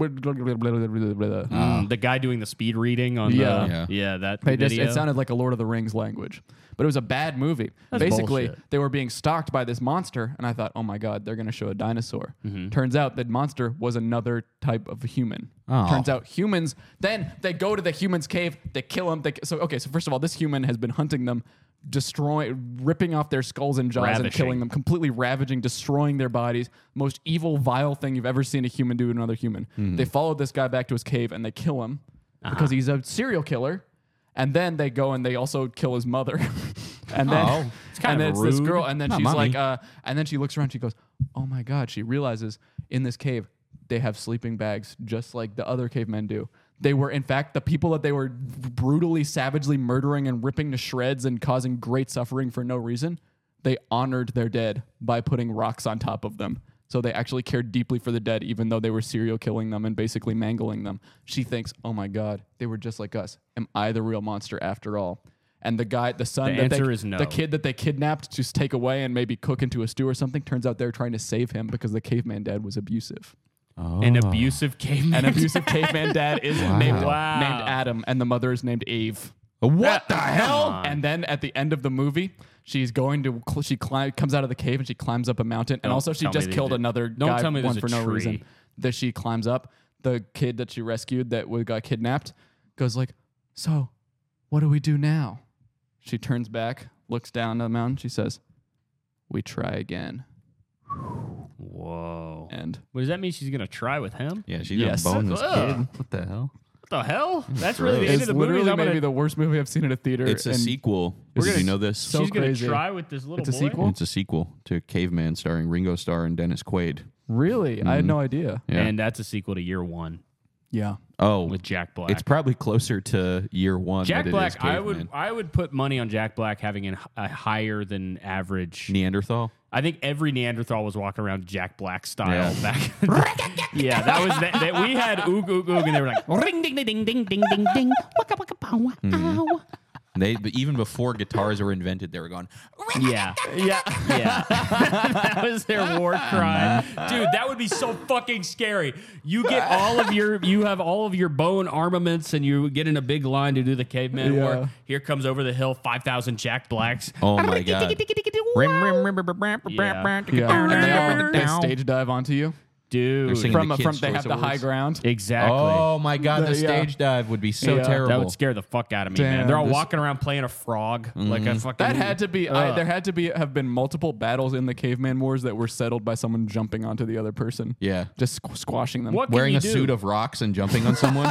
Mm, the guy doing the speed reading on Yeah. the Yeah. yeah that They just, video. it sounded like a Lord of the Rings language, but it was a bad movie. That's Basically, bullshit. they were being stalked by this monster, and I thought, oh my god, they're going to show a dinosaur. Mm-hmm. Turns out that monster was another type of human. Oh. Turns out humans. Then they go to the human's cave, they kill him. They, so okay, so first of all, this human has been hunting them, destroying, ripping off their skulls and jaws and Ravishing. killing them, completely ravaging, destroying their bodies. Most evil, vile thing you've ever seen a human do to another human. They followed this guy back to his cave and they kill him because he's a serial killer. And then they go and they also kill his mother. and then, Oh, it's kind and then of it's this rude. girl, and then Not she's mommy. like, uh, and then she looks around. She goes, "Oh my god!" She realizes in this cave they have sleeping bags, just like the other cavemen do. They were, in fact, the people that they were brutally, savagely murdering and ripping to shreds and causing great suffering for no reason. They honored their dead by putting rocks on top of them. So they actually cared deeply for the dead, even though they were serial killing them and basically mangling them. She thinks, oh my God, they were just like us. Am I the real monster after all? And the guy, the son, The that they, answer is no. the kid that they kidnapped to take away and maybe cook into a stew or something, turns out they're trying to save him because the caveman dad was abusive. An abusive caveman. An abusive caveman dad is Wow. named, Wow. named Adam, and the mother is named Eve. What the Come hell? on. And then at the end of the movie, she's going to cl- she climb, comes out of the cave and she climbs up a mountain. And Don't also she tell me just they killed did- another Don't guy tell me one there's for a no tree. reason. That she climbs up. The kid that she rescued that was, got kidnapped goes like, "So, what do we do now?" She turns back, looks down the mountain. She says, "We try again." Whoa. And What does that mean? She's gonna try with him? Yeah, she's Yes. gonna bone this Ugh. kid. What the hell? What the hell? That's really the end it's of the movie. literally I'm maybe gonna, the worst movie I've seen at a theater. It's a and sequel. We're Did gonna- you know this? so she's gonna crazy. try with this little It's a boy. sequel? It's a sequel to Caveman starring Ringo Starr and Dennis Quaid. Really? I had no idea. Yeah. And that's a sequel to Year One Yeah. oh, with Jack Black. it's probably closer to Year One. Jack than it is Black. I would Caveman. I would put money on Jack Black having an, a higher than average. Neanderthal. I think every Neanderthal was walking around Jack Black style Yeah. back. yeah, that was that, that we had oog oog oog, and they were like ring ding ding ding ding ding ding ding waka waka pow wow. They but even before guitars were invented, they were going. Yeah, yeah, yeah. That was their war cry, dude. That would be so fucking scary. You get all of your, you have all of your bone armaments, and you get in a big line to do the caveman Yeah. war. Here comes over the hill, five thousand Jack Blacks. Oh my god. Rim, rim, rim, rim, rim, rim, Yeah. rim, Yeah. And they, all, they down. stage dive onto you. Dude, They're singing From, the a, kids' from they choice have the high awards. ground. exactly. Oh my god, the The- yeah. stage dive would be so Yeah. terrible. That would scare the fuck out of me, man. Damn, They're all this- walking around playing a frog like a fucking. That had to be. I, Ugh. there had to be have been multiple battles in the caveman wars that were settled by someone jumping onto the other person. Yeah. Just squ- squashing them. What can Wearing you a do? suit of rocks and jumping on someone.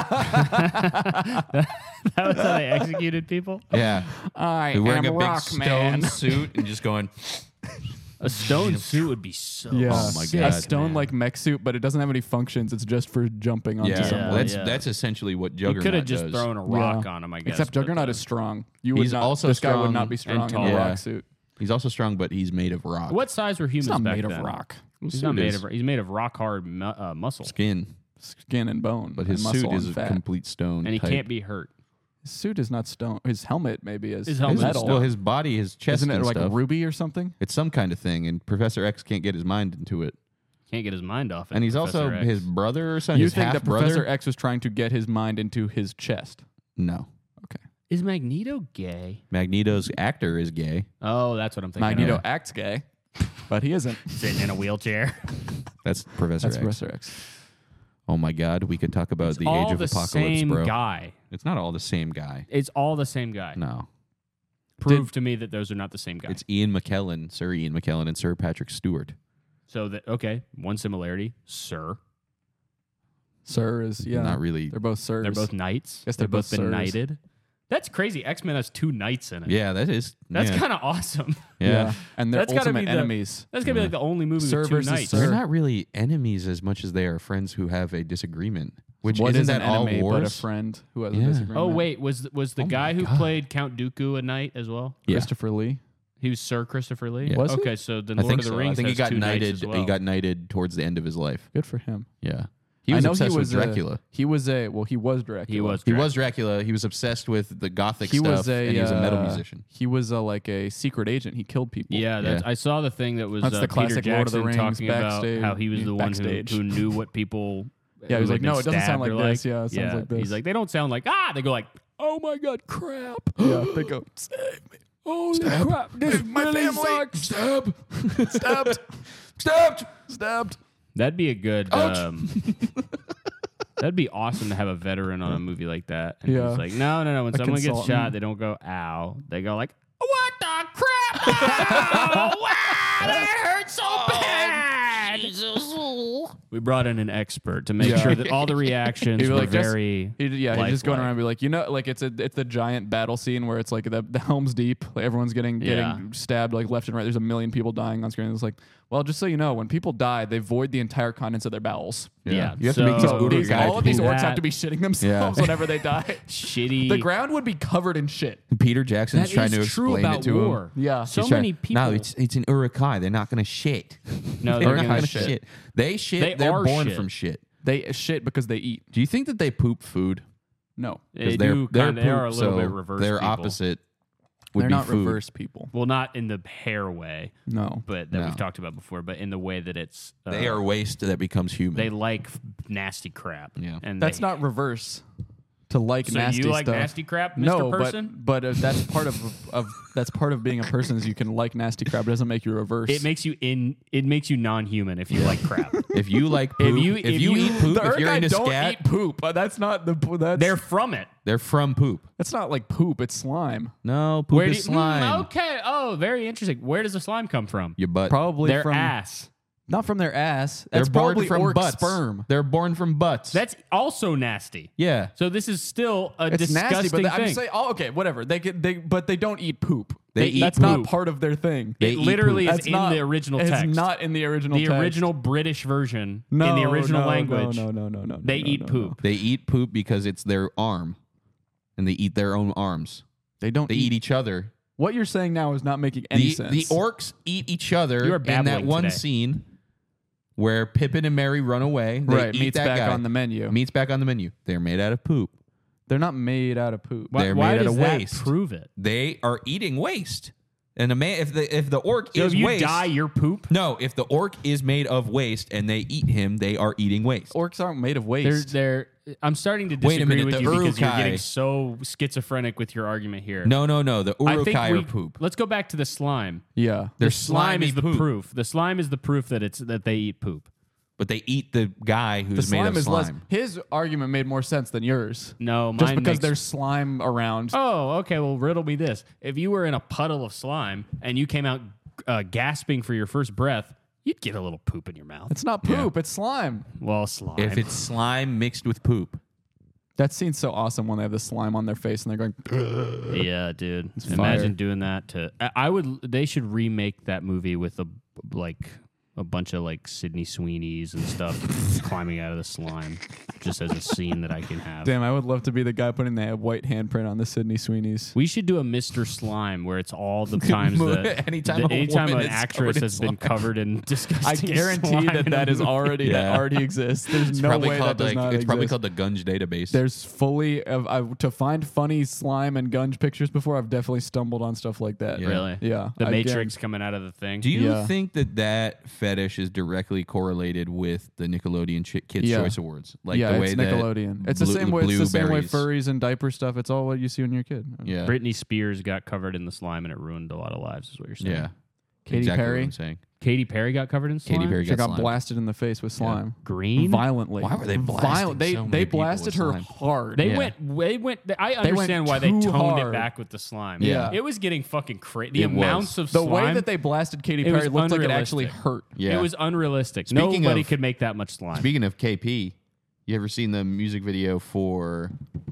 That was how they executed people. yeah. I They're wearing am a big rock stone man. suit and just going. A stone suit would be so. Yeah, Oh my sick, God. a stone man. like mech suit, but it doesn't have any functions. It's just for jumping onto Yeah, someone. that's yeah. that's essentially what You Juggernaut could have just does. thrown a rock Yeah. on him, I guess. Except but, Juggernaut uh, is strong. You would He's not. also this guy would strong not be strong in tall. a Yeah. rock suit. He's also strong, but he's made of rock. What size were humans He's not back made of then? rock. He's Suit not made is of. He's made of rock hard mu- uh, muscle, skin? Skin and bone, But his and suit muscle is and a fat. complete stone. and he type. can't be hurt. His suit is not stone. His helmet maybe is. His helmet is metal. Well, his body, his chest, Isn't it and like stuff. ruby or something? It's some kind of thing, and Professor X can't get his mind into it. Can't get his mind off it. And he's Professor also X. his brother or something. You his think half that brother? Professor X was trying to get his mind into his chest? No. Okay. Is Magneto gay? Magneto's actor is gay. Oh, that's what I'm thinking. Magneto of. acts gay, but he isn't. Sitting in a wheelchair. That's Professor That's X. Professor X. Oh my God, we could talk about It's the all Age of the Apocalypse, same bro. guy. It's not all the same guy. It's all the same guy. No, Prove to me that those are not the same guy. it's Ian McKellen, Sir Ian McKellen, and Sir Patrick Stewart. So that okay, one similarity, sir. Sir is yeah. Not really. They're both sirs. They're both knights. Guess They're they're both both been sirs. knighted. That's crazy. X-Men has two knights in it. Yeah, that is. That's yeah. kind of awesome. Yeah. And they're That's gotta ultimate be the- enemies. That's gonna be like the only movie Sir with two versus knights. sir. They're not really enemies as much as they are friends who have a disagreement. Which What isn't is that an all enemy wars? but a friend who has Yeah. a disagreement? Oh wait, was was the Oh guy my who God. played Count Dooku a knight as well? Yeah. Christopher Lee. He was Sir Christopher Lee. Yeah. Was he? Okay, so then I Lord think of the so. Rings I think he has got two knights knighted. as well. He got knighted towards the end of his life. Good for him. Yeah. He I was know obsessed he was with a- Dracula. he was a well. He was Dracula. He was. He Drac- was Dracula. He was obsessed with the gothic He stuff, was a. and he was a metal uh, musician. He was a, like a secret agent. He killed people. Yeah, that's, Yeah. I saw the thing that was That's uh, the Peter classic Lord of the Jackson Rings talking backstage- about how he was the one who, backstage. who knew what people. Yeah, he was who like, had "No, been it doesn't sound stabbed like or this." Yeah, it sounds yeah. like this. He's like, they don't sound like ah. They go like, oh my god, crap. Yeah, they go save me. Holy crap! This My really family. sucks. Stab! Stabbed. Stabbed! Stabbed. That'd be a good. Um, that'd be awesome to have a veteran on a movie like that. And Yeah. It's like no, no, no. When A someone gets consultant. shot, they don't go ow. They go like, what the crap? Ow! Wow, that hurt so bad. We brought in an expert to make Yeah. sure that all the reactions He'd be were like, just- very. He, yeah, he's just going lifelike. around and be like, you know, like it's a it's the giant battle scene where it's like the, the Helm's Deep, like everyone's getting getting Yeah. stabbed like left and right. There's a million people dying on screen. It's like, well, just so you know, when people die, they void the entire contents of their bowels. Yeah. You have to make these So- So these, Uruk-hai all of these people. orcs have That- to be shitting themselves Yeah. whenever they die. shitty. The ground would be covered in shit. Peter Jackson's That trying is to true explain about it to war. him. Yeah. So He's trying- many people. No, it's it's an Uruk-hai. They're not going to shit. no, They're they're not gonna going to shit. shit. They shit. They They are are born shit. from shit. They shit because they eat. Do you think that they poop food? No, They they're, do. they're Kinda, they are a poop, little so bit reverse. Their people. opposite would they're be not food. reverse people. Well, not in the hair way, No. but that No. we've talked about before, but in the way that it's uh, They are waste that becomes human. they like f- nasty crap. Yeah. and That's they, not reverse. To like So nasty you like stuff. nasty crap, Mister No, Person? but but uh, that's part of of that's part of being a person is you can like nasty crap. It doesn't make you reverse. It makes you in. It makes you non-human if you like crap. if you like If poop, you- if, if you, you- eat poop, the if you're Uruk-hai into don't scat, eat poop. But that's not the that's They're from it. they're from poop. that's not like poop. It's slime. No, poop Where is do you- slime. Mm, okay. Oh, very interesting. Where does the slime come from? Your butt. Probably Their from ass. not from their ass. They're That's born probably from orc butts. sperm. They're born from butts. That's also nasty. yeah. So this is still a It's disgusting nasty, but I'm thing. saying, oh, okay, whatever. They get they, but they don't eat poop. They eat that's poop. not part of their thing. They it eat literally poop. is That's in not the original it's text. not in the original. the text. original British version No, in the original no, language. No, no, no, no, no. They no, eat no, poop. no. They eat poop because it's their arm, and they eat their own arms. They don't. They eat each other. What you're saying now is not making any The, sense. the orcs eat each other You are in that babbling one today. scene where Pippin and Merry run away. They right eat meat's that back guy. on the menu. Meat's back on the menu. They're made out of poop. They're not made out of poop. Why, They're why made out does of that waste. prove it? They are eating waste. And the man, if the if the orc So is if you waste, die, you're poop. no, if the orc is made of waste and they eat him, they are eating waste. Orcs aren't made of They're, waste. they're, I'm starting to Wait a disagree minute, with the you because you're Uruk-hai- getting so schizophrenic with your argument here. No, no, no. The I think Uruk-hai we, are poop. Let's go back to the slime. yeah. They're the slime slimy is the poop. proof. The slime is the proof that it's that they eat poop. But they eat the guy The who's made slime of is slime. less. His argument made more sense than yours. No, mine Just because makes, there's slime around. Oh, okay. Well, riddle me this: if you were in a puddle of slime and you came out uh, gasping for your first breath, you'd get a little poop in your mouth. It's not poop. It's slime. Well, slime. If it's slime mixed with poop. That scene's so awesome when they have the slime on their face and they're going. yeah, dude. It's Imagine fire. doing that to. I, I would. They should remake that movie with a like a bunch of like Sydney Sweeneys and stuff climbing out of the slime, just as a scene that I can have. Damn, I would love to be the guy putting the white handprint on the Sydney Sweeneys. We should do a Mister Slime where it's all the times that Anytime that a anytime woman an is actress covered in has been slime. covered in disgusting. I guarantee slime that in that a is movie. already that Yeah. already exists. There's It's no probably way that called does like not it's probably exist. called the Gunge database. There's fully of I, to find funny slime and gunge pictures before. I've definitely stumbled on stuff like that. Yeah. Really? Yeah. The I Matrix coming out of the thing. Do you Yeah. think that that fetish is directly correlated with the Nickelodeon Ch- Kids Yeah. Choice Awards? Like yeah, the way it's that Nickelodeon. It's the blue- same way. It's the same way blueberries- furries and diaper stuff. It's all what you see when you're a kid. Yeah, Britney Spears got covered in the slime and it ruined a lot of lives. Is what you're saying? yeah. Katy exactly Perry? what I'm saying. Katy Perry got covered in slime. Katy Perry She got, got slimed. blasted in the face with slime. Green. Violently. Why were they blasting Violent. They so many they people blasted with her slime? hard. They Yeah. went. They went. I They went understand why they too toned hard. it back with the slime. Yeah. it was getting fucking crazy. The It was. amounts of the slime. way that they blasted Katy It was Perry looked like it actually unrealistic. hurt. Yeah. It was unrealistic. Speaking Nobody of- could make that much slime. Speaking of K P, you ever seen the music video for?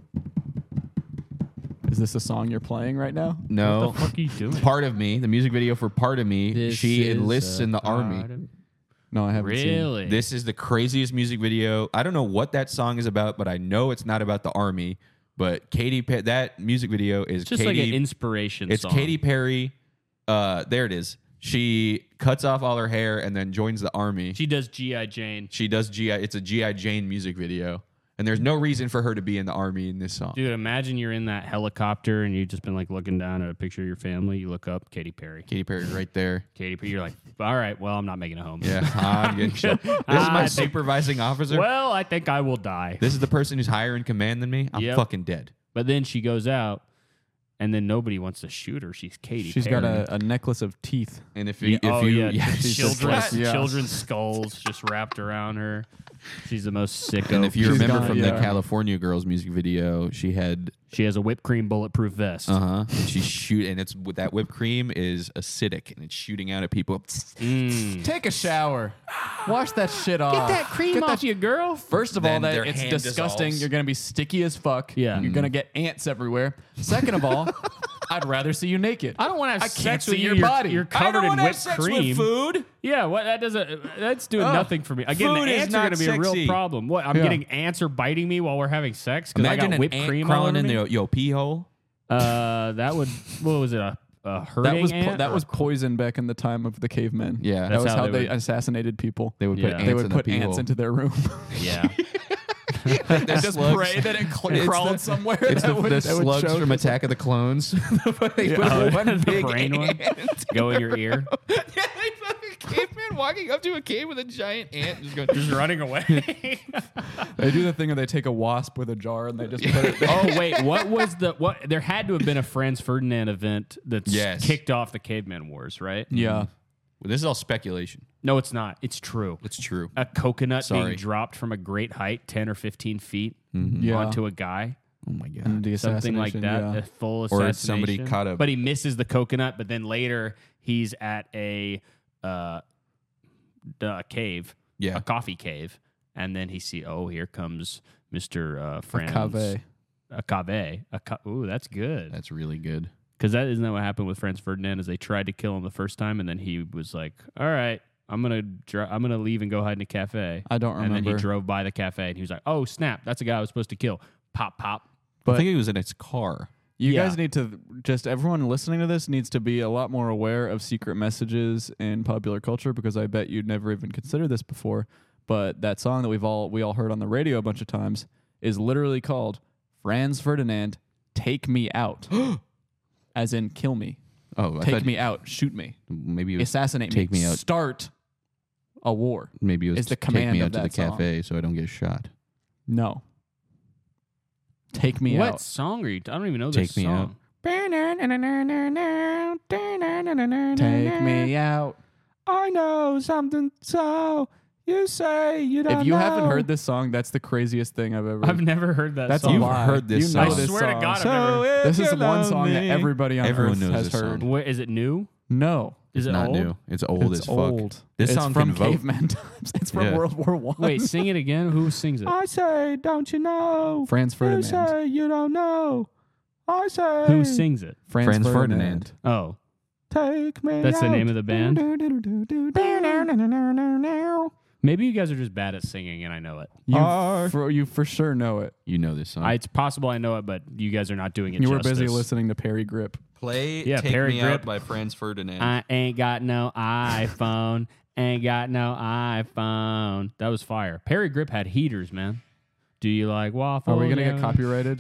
Is this a song you're playing right now? No. What the fuck are you doing? Part of Me, the music video for Part of Me, This she is enlists a in the army. part of- No, I haven't seen. Really? This is the craziest music video. I don't know what that song is about, but I know it's not about the army. But Katy Perry, that music video is It's just Katy, like an inspiration It's song. Katy Perry. Uh, there it is. She cuts off all her hair and then joins the army. She, She does G I. Jane. she does G I. It's a G I. Jane music video, and there's no reason for her to be in the army in this song. Dude, imagine you're in that helicopter and you've just been like looking down at a picture of your family. You look up, Katy Perry. Katy Perry right there. Katy Perry. You're like, all right, well, I'm not making it home. Yeah, I'm getting shot. This is Ah, my I think- supervising officer. Well, I think I will die. This is the person who's higher in command than me. I'm Yep. fucking dead. But then she goes out, and then nobody wants to shoot her. She's Katy She's Perry. got a, a necklace of teeth. And if you, Yeah, if oh, you, yeah, she's just children's, like- yeah. children's skulls just wrapped around her. She's the most sicko. and if you She's remember got- from yeah. the California Girls music video, she had she has a whipped cream bulletproof vest. uh huh. She's shoot, and it's with that whipped cream is acidic, and it's shooting out at people. Mm. Take a shower. Wash that shit off. Get that cream Get off that- you, girl. First of all, Then that their it's hand disgusting. dissolves. You're gonna be sticky as fuck. Yeah. You're gonna get ants everywhere. Second of all, I'd rather see you naked. I don't want to have I can't sex see with you. your You're- body. You're I covered don't in wanna have whipped sex cream. with food. Yeah, what that doesn't. That's doing Ugh. nothing for me. Again, Food the is ants are going not to be a real sexy. problem. What? I'm Yeah. getting ants are biting me while we're having sex because I Imagine got an whipped ant cream all crawling over in me. the yo pee hole. Uh, that would. What was it? A, a hurting that was po- ant? that or was a- poison back in the time of the cavemen. Yeah. that That's was how how, they they, would- assassinated people. They would Yeah. put ants They would in put the pee ants hole. into their room yeah. and just pray that it cl- It's crawled the- somewhere. It's that the, would, the that would slugs choke from us. Attack of the Clones. They Yeah. put Oh, one the big brain one? ant. Go in your ear. Yeah, they put a caveman walking up to a cave with a giant ant, just going. Just running away. They do the thing where they take a wasp with a jar and they just put it. Oh wait, what was the what? There had to have been a Franz Ferdinand event that's Yes. kicked off the Caveman Wars, right? Yeah, Well, this is all speculation. No, it's not. It's true. It's true. A coconut Sorry. being dropped from a great height, ten or fifteen feet, yeah. onto a guy, Oh my god. And the something like assassination, that, yeah. a full Or assassination. somebody caught a- but he misses the coconut. But then later, he's at a uh, the cave, Yeah. a coffee cave, and then he see, oh, here comes Mister Uh, Franz. cave. A cave. A ca- Ooh, that's good. That's really good. Because that isn't that what happened with Franz Ferdinand? Is they tried to kill him the first time, and then he was like, "All right, I'm gonna dr- I'm gonna leave and go hide in a cafe." I don't And then he remember. drove by the cafe, and he was like, "Oh snap, that's a guy I was supposed to kill." Pop, pop. But I think it was in its car. You Yeah. guys need to just everyone listening to this needs to be a lot more aware of secret messages in popular culture because I bet you'd never even considered this before. But that song that we've all we all heard on the radio a bunch of times is literally called Franz Ferdinand, "Take Me Out," as in kill me, Oh, I take thought me out, shoot me, maybe it was, assassinate take me out. start a war. maybe it was is the to take command me of out to the that song. cafe so I don't get shot. No, take me what out. song are you? I don't even know this Take me song. out. Take me out. I know something, so you say you don't If you haven't heard this song, that's the craziest thing I've ever. I've never heard that That's song. a You've lie. heard this you know song. I this swear to song. God, I've never. This is one song that everybody on Everyone earth knows has this heard. song. Where, is it new? No, Is It's it not old? new. It's old it's as fuck. old. This it's song from can vote. caveman times. It's from Yeah. World War One. Wait, sing it again. Who sings it? I say, don't you know? Franz Ferdinand. you don't know. I say, Who sings it? Franz, Franz Ferdinand. Oh, take me that's the out. name of the band. Maybe you guys are just bad at singing, and I know it. You, Are- for, you for sure know it. You know this song. I, it's possible I know it, but you guys are not doing it. You were justice. busy listening to Perry Grip. Play Yeah, Take Perry Me Grip. Out by Franz Ferdinand. I ain't got no iPhone. Ain't got no iPhone. That was fire. Perry Grip had heaters, man. Do you like waffle? Are we gonna Yeah. get copyrighted?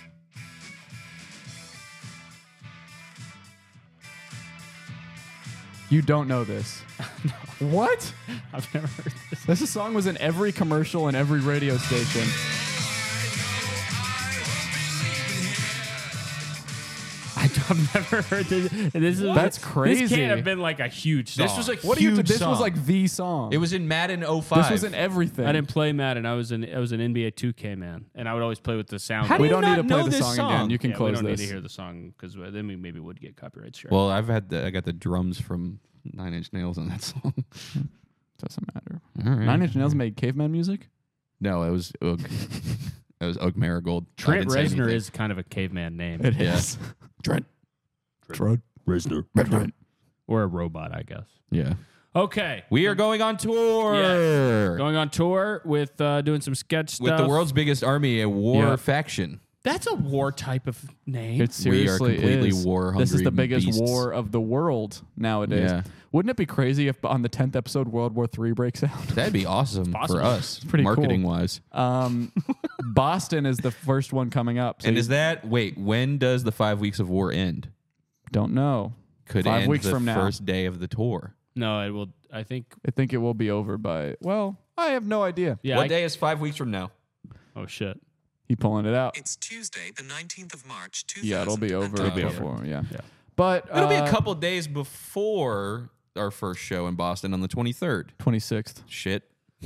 You don't know this. What? I've never heard this. This song was in every commercial and every radio station. I I've never heard this. This is That's This crazy. can't have been like a huge song. This was a What do you? huge This song. was like the song. It was in Madden oh five. This was in everything. I didn't play Madden. I was an I was an N B A two K man, and I would always play with the sound. How do we you don't need not to play know the this song, song? again. You can Yeah, close we don't this. need to hear the song because then we maybe would get copyright strike. Well, I've had the, I got the drums from Nine Inch Nails on that song. Doesn't matter. All right. Nine Inch Nails made caveman music. No, it was Ugg. That was Ugg Marigold. I Trent didn't say Reznor anything. is kind of a caveman name. It Yeah. is. Trent. Trent. Reznor. Or a robot, I guess. Yeah. Okay. We are going on tour Yes. Going on tour with uh, doing some sketch stuff. with the world's biggest army, a war Yeah. faction. That's a war type of name. It seriously completely is. war-hungry This is the biggest beasts. war of the world nowadays. Yeah. Wouldn't it be crazy if on the tenth episode World War Three breaks out? That'd be awesome possible. for us, pretty cool. marketing wise. Um, Boston is the first one coming up. So And you is that wait? When does the five weeks of war end? don't know. Could Five end weeks the from now. first day of the tour. no, it will. I think. I think it will be over by. Well, I have no idea. Yeah. what I- day is five weeks from now? Oh shit. He pulling it out. It's Tuesday, the nineteenth of March, Yeah, it'll be over It'll be before. Yeah. Yeah. But It'll be uh, a couple days before our first show in Boston on the twenty-third. twenty-sixth. Shit.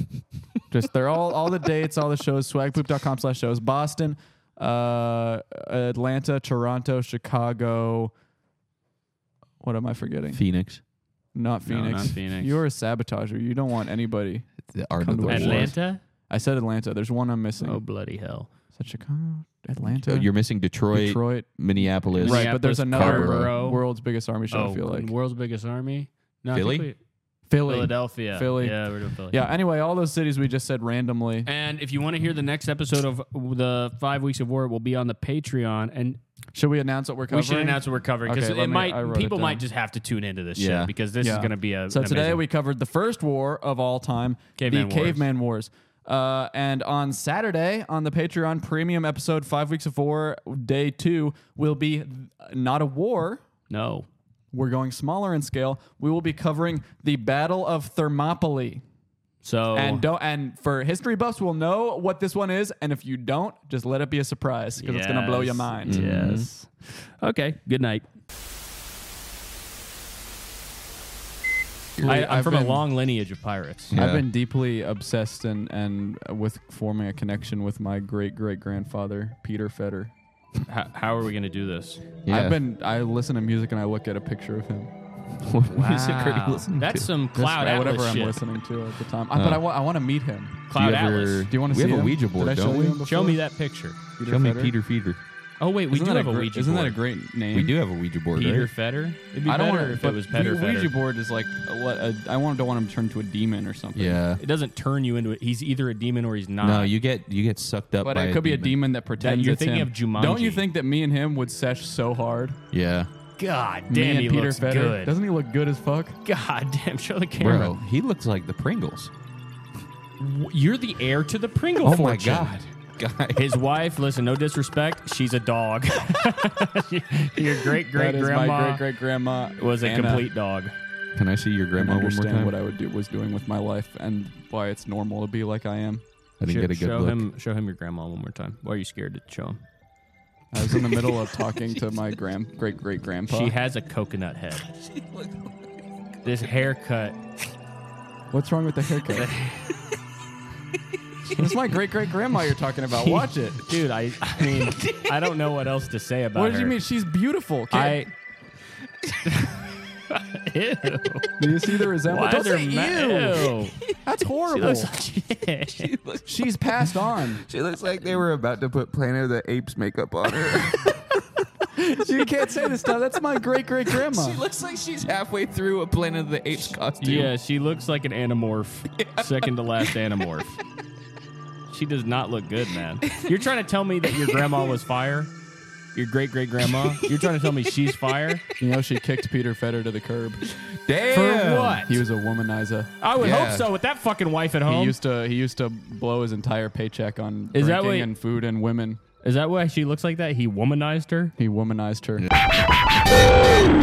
Just they're all all the dates, all the shows. swagpoop dot com slash shows. Boston, uh, Atlanta, Toronto, Chicago. What am I forgetting? Phoenix, Not No, Phoenix. not Phoenix. You're a sabotager. You don't want anybody. the art Come of the to war. Atlanta. I said Atlanta. There's one I'm missing. Oh bloody hell. Is that Chicago? Atlanta? So you're missing Detroit, Detroit. Minneapolis. Right, but there's another Carrboro. world's biggest army show, Oh, I feel like. world's biggest army. No, I Philly? think we- Philly. Philadelphia. Philly. Yeah, we're doing Philly. Yeah, anyway, all those cities we just said randomly. And if you want to hear the next episode of the Five Weeks of War, it will be on the Patreon. And Should we announce what we're covering? we should announce what we're covering because Okay, let it me- might I wrote people it down. might just have to tune into this Yeah. shit because this Yeah. is going to be a. So an today amazing- we covered the first war of all time, Caveman the Wars. Caveman Wars. Uh, and on Saturday, on the Patreon premium episode, Five Weeks of War, day two, will be not a war. no. We're going smaller in scale. We will be covering the Battle of Thermopylae. So And don't and for history buffs, will know what this one is. And if you don't, just let it be a surprise because it's gonna blow your Yes. mind. Yes. Okay. Good night. I, I'm I've from a been- long lineage of pirates. Yeah. I've been deeply obsessed and and with forming a connection with my great great grandfather Peter Feder. How, how are we going to do this? Yeah. I've been I listen to music and I look at a picture of him. What music are you listening That's to? some Cloud This- Atlas whatever I'm shit. listening to at the time. I, but Uh. I, wa- I want to meet him. Cloud Do you ever- Atlas. Do you want to We see have a him? Ouija board, Did I don't show we? you him Show before? me that picture. Peter Show me Feder? Peter Feeder. Oh wait, we Isn't do that have a gr- Ouija Isn't board. that a great name? We do have a Ouija board, Peter right? Feder. It'd be I don't better want if but it was Peter Ouija Feder. board is like a, what a, I want don't want him to turn into a demon or something. Yeah. It doesn't turn you into it. He's either a demon or he's not. No, you get you get sucked up But by it could be a demon that pretends you're it's thinking him. of Jumanji. Don't you think that me and him would sesh so hard? Yeah. God me damn, and he Peter looks Feder. good. Doesn't he look good as fuck? God damn, show the camera. Bro, he looks like the Pringles. W- You're the heir to the Pringle Oh fortune. my god. God. His wife, listen, no disrespect, she's a dog. Your great great That is grandma my great great grandma was a Anna. complete dog. Can I see your And grandma one more understand time? what I would do was doing with my life and why it's normal to be like I am. I didn't Show- get a good show look. him, show him your grandma one more time. Why are you scared to show him? I was in the middle of talking to my grand great great grandpa. She has a coconut head. This haircut. What's wrong with the haircut? It's my great great grandma you're talking about. Watch it. Dude, I, I mean, I don't know what else to say about What her. did you mean? She's beautiful. I. Kid. Ew. Do you see the resemblance? Why Don't is say her ew. ma- That's She horrible. looks like shit. She's passed on. She looks like they were about to put Planet of the Apes makeup on her. You can't say this stuff. That's my great great grandma. She looks like she's halfway through a Planet of the Apes costume. Yeah, she looks like an Animorph. Second to last Animorph. She does not look good, man. You're trying to tell me that your grandma was fire? Your great great grandma? You're trying to tell me she's fire? You know, she kicked Peter Feder to the curb. Damn. For what? He was a womanizer. I would Yeah. hope so with that fucking wife at He home. used to he used to blow his entire paycheck on Is that drinking what- and food and women. Is that why she looks like that? He womanized her? He womanized her.